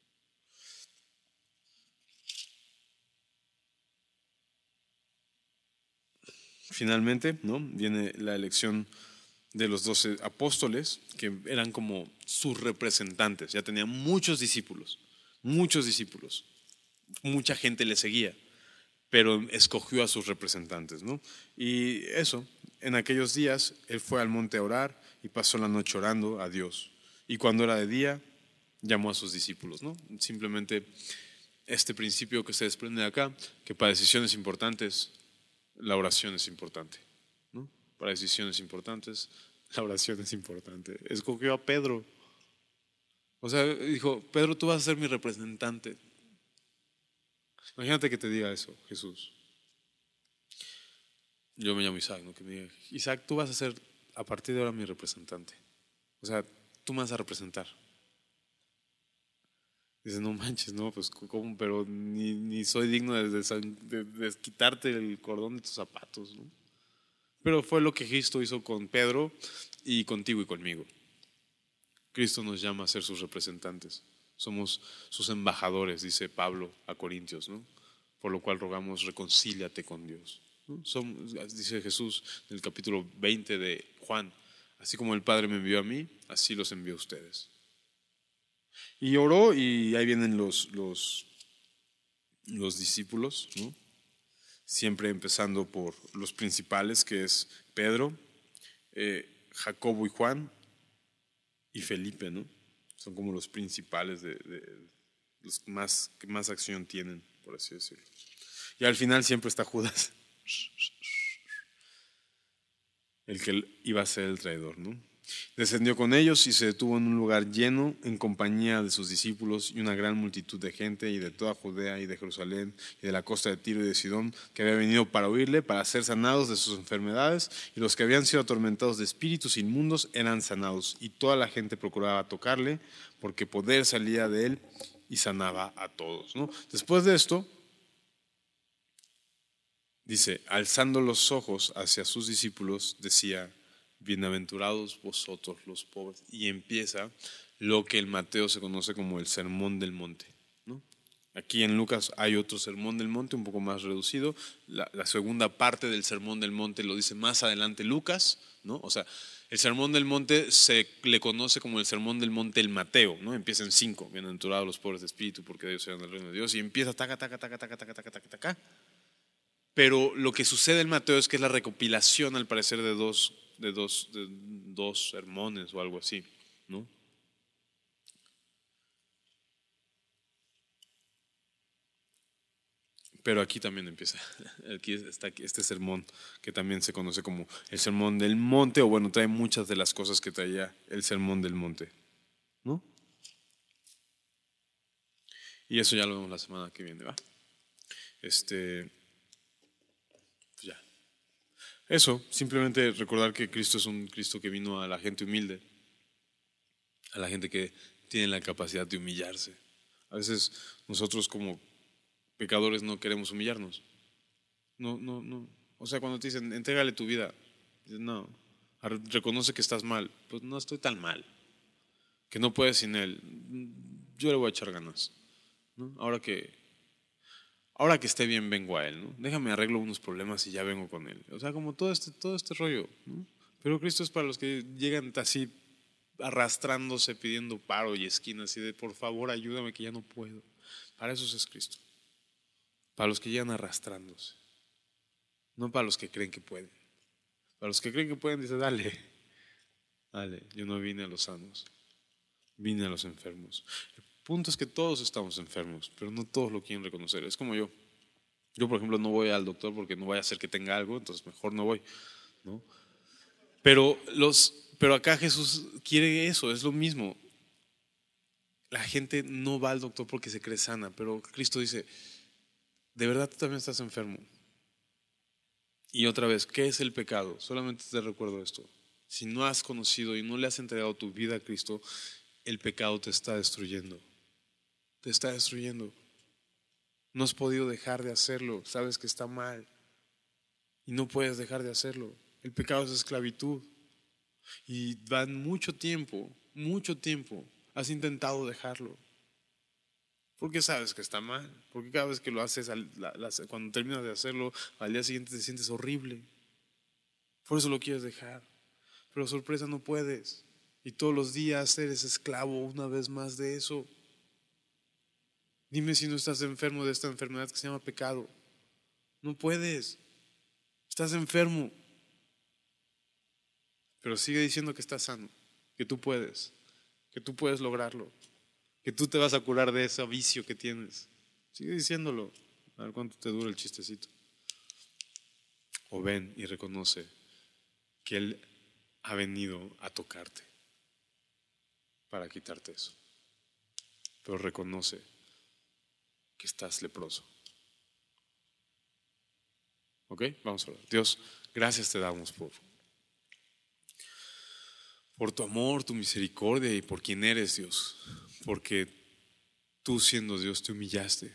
A: Finalmente, ¿no? Viene la elección de los doce apóstoles, que eran como sus representantes. Ya tenían muchos discípulos, muchos discípulos. Mucha gente le seguía, pero escogió a sus representantes, ¿no? Y eso, en aquellos días, él fue al monte a orar y pasó la noche orando a Dios. Y cuando era de día, llamó a sus discípulos, ¿no? Simplemente este principio que se desprende de acá, que para decisiones importantes, la oración es importante, ¿no? Para decisiones importantes, la oración es importante. Escogió a Pedro. O sea, dijo, Pedro, tú vas a ser mi representante. Imagínate que te diga eso, Jesús. Yo me llamo Isaac, ¿no? Que me diga, Isaac, tú vas a ser a partir de ahora mi representante. O sea, tú me vas a representar. Dice, no manches, no, pues ¿cómo? Pero ni, ni soy digno de, de, de, de quitarte el cordón de tus zapatos, ¿no? Pero fue lo que Cristo hizo con Pedro y contigo y conmigo. Cristo nos llama a ser sus representantes. Somos sus embajadores, dice Pablo a Corintios, ¿no? Por lo cual rogamos, reconcíliate con Dios, ¿no? Somos, dice Jesús en el capítulo veinte de Juan, así como el Padre me envió a mí, así los envió a ustedes. Y oró y ahí vienen los, los, los discípulos, ¿no? Siempre empezando por los principales, que es Pedro, eh, Jacobo y Juan y Felipe, ¿no? Son como los principales, de, de los más, que más acción tienen, por así decirlo. Y al final siempre está Judas, el que iba a ser el traidor, ¿no? Descendió con ellos y se detuvo en un lugar lleno en compañía de sus discípulos y una gran multitud de gente y de toda Judea y de Jerusalén y de la costa de Tiro y de Sidón que había venido para oírle, para ser sanados de sus enfermedades, y los que habían sido atormentados de espíritus inmundos eran sanados, y toda la gente procuraba tocarle porque poder salía de él y sanaba a todos, ¿no? Después de esto, dice, alzando los ojos hacia sus discípulos, decía, bienaventurados vosotros los pobres. Y empieza lo que en Mateo se conoce como el Sermón del Monte, ¿no? Aquí en Lucas hay otro Sermón del Monte un poco más reducido. La, la segunda parte del Sermón del Monte lo dice más adelante Lucas, ¿no? O sea, el Sermón del Monte se le conoce como el Sermón del Monte el Mateo, ¿no? Empieza en cinco, bienaventurados los pobres de espíritu, porque ellos serán el reino de Dios, y empieza taca, taca, taca, taca, taca, taca, taca, taca. Pero lo que sucede en Mateo es que es la recopilación, al parecer, de dos, de dos, de dos sermones o algo así, ¿no? Pero aquí también empieza, aquí está este sermón que también se conoce como el Sermón del Monte, o bueno, trae muchas de las cosas que traía el Sermón del Monte, ¿no? Y eso ya lo vemos la semana que viene, ¿va? Este, pues ya. Eso, simplemente recordar que Cristo es un Cristo que vino a la gente humilde, a la gente que tiene la capacidad de humillarse. A veces nosotros como pecadores no queremos humillarnos. No, no, no. O sea, cuando te dicen, entrégale tu vida, dices, no, reconoce que estás mal. Pues no estoy tan mal, que no puedes sin Él. Yo le voy a echar ganas, ¿no? Ahora que, ahora que esté bien, vengo a Él, ¿no? Déjame arreglo unos problemas y ya vengo con Él. O sea, como todo este, todo este rollo, ¿no? Pero Cristo es para los que llegan así arrastrándose, pidiendo paro y esquinas, y de por favor ayúdame que ya no puedo. Para eso es Cristo. Para los que llegan arrastrándose. No para los que creen que pueden. Para los que creen que pueden, dice, dale, dale, yo no vine a los sanos, vine a los enfermos. El punto es que todos estamos enfermos, pero no todos lo quieren reconocer. Es como yo. Yo, por ejemplo, no voy al doctor porque no vaya a ser que tenga algo, entonces mejor no voy, ¿no? Pero, los, pero acá Jesús quiere eso, es lo mismo. La gente no va al doctor porque se cree sana, pero Cristo dice, de verdad tú también estás enfermo. Y otra vez, ¿qué es el pecado? Solamente te recuerdo esto. Si no has conocido y no le has entregado tu vida a Cristo, el pecado te está destruyendo. Te está destruyendo. No has podido dejar de hacerlo. Sabes que está mal y no puedes dejar de hacerlo. El pecado es esclavitud. Y van mucho tiempo, mucho tiempo. Has intentado dejarlo. Porque sabes que está mal. Porque cada vez que lo haces, cuando terminas de hacerlo, al día siguiente te sientes horrible. Por eso lo quieres dejar. Pero sorpresa, no puedes. Y todos los días eres esclavo una vez más de eso. Dime si no estás enfermo de esta enfermedad que se llama pecado. No puedes. Estás enfermo. Pero sigue diciendo que estás sano, que tú puedes, que tú puedes lograrlo, que tú te vas a curar de ese vicio que tienes. Sigue diciéndolo. A ver cuánto te dura el chistecito. O ven y reconoce que Él ha venido a tocarte para quitarte eso. Pero reconoce que estás leproso. ¿Ok? Vamos a orar. Dios, gracias te damos por, por tu amor, tu misericordia y por quien eres, Dios. Porque tú siendo Dios te humillaste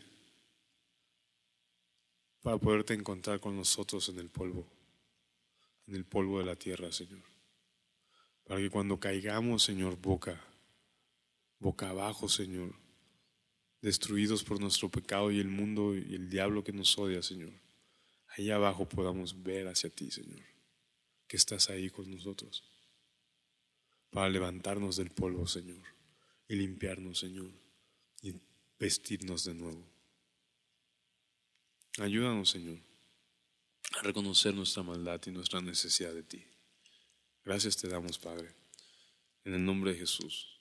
A: para poderte encontrar con nosotros en el polvo, en el polvo de la tierra, Señor. Para que cuando caigamos, Señor, boca, boca abajo, Señor, destruidos por nuestro pecado y el mundo y el diablo que nos odia, Señor, ahí abajo podamos ver hacia ti, Señor, que estás ahí con nosotros, para levantarnos del polvo, Señor, y limpiarnos, Señor, y vestirnos de nuevo. Ayúdanos, Señor, a reconocer nuestra maldad y nuestra necesidad de ti. Gracias te damos, Padre, en el nombre de Jesús.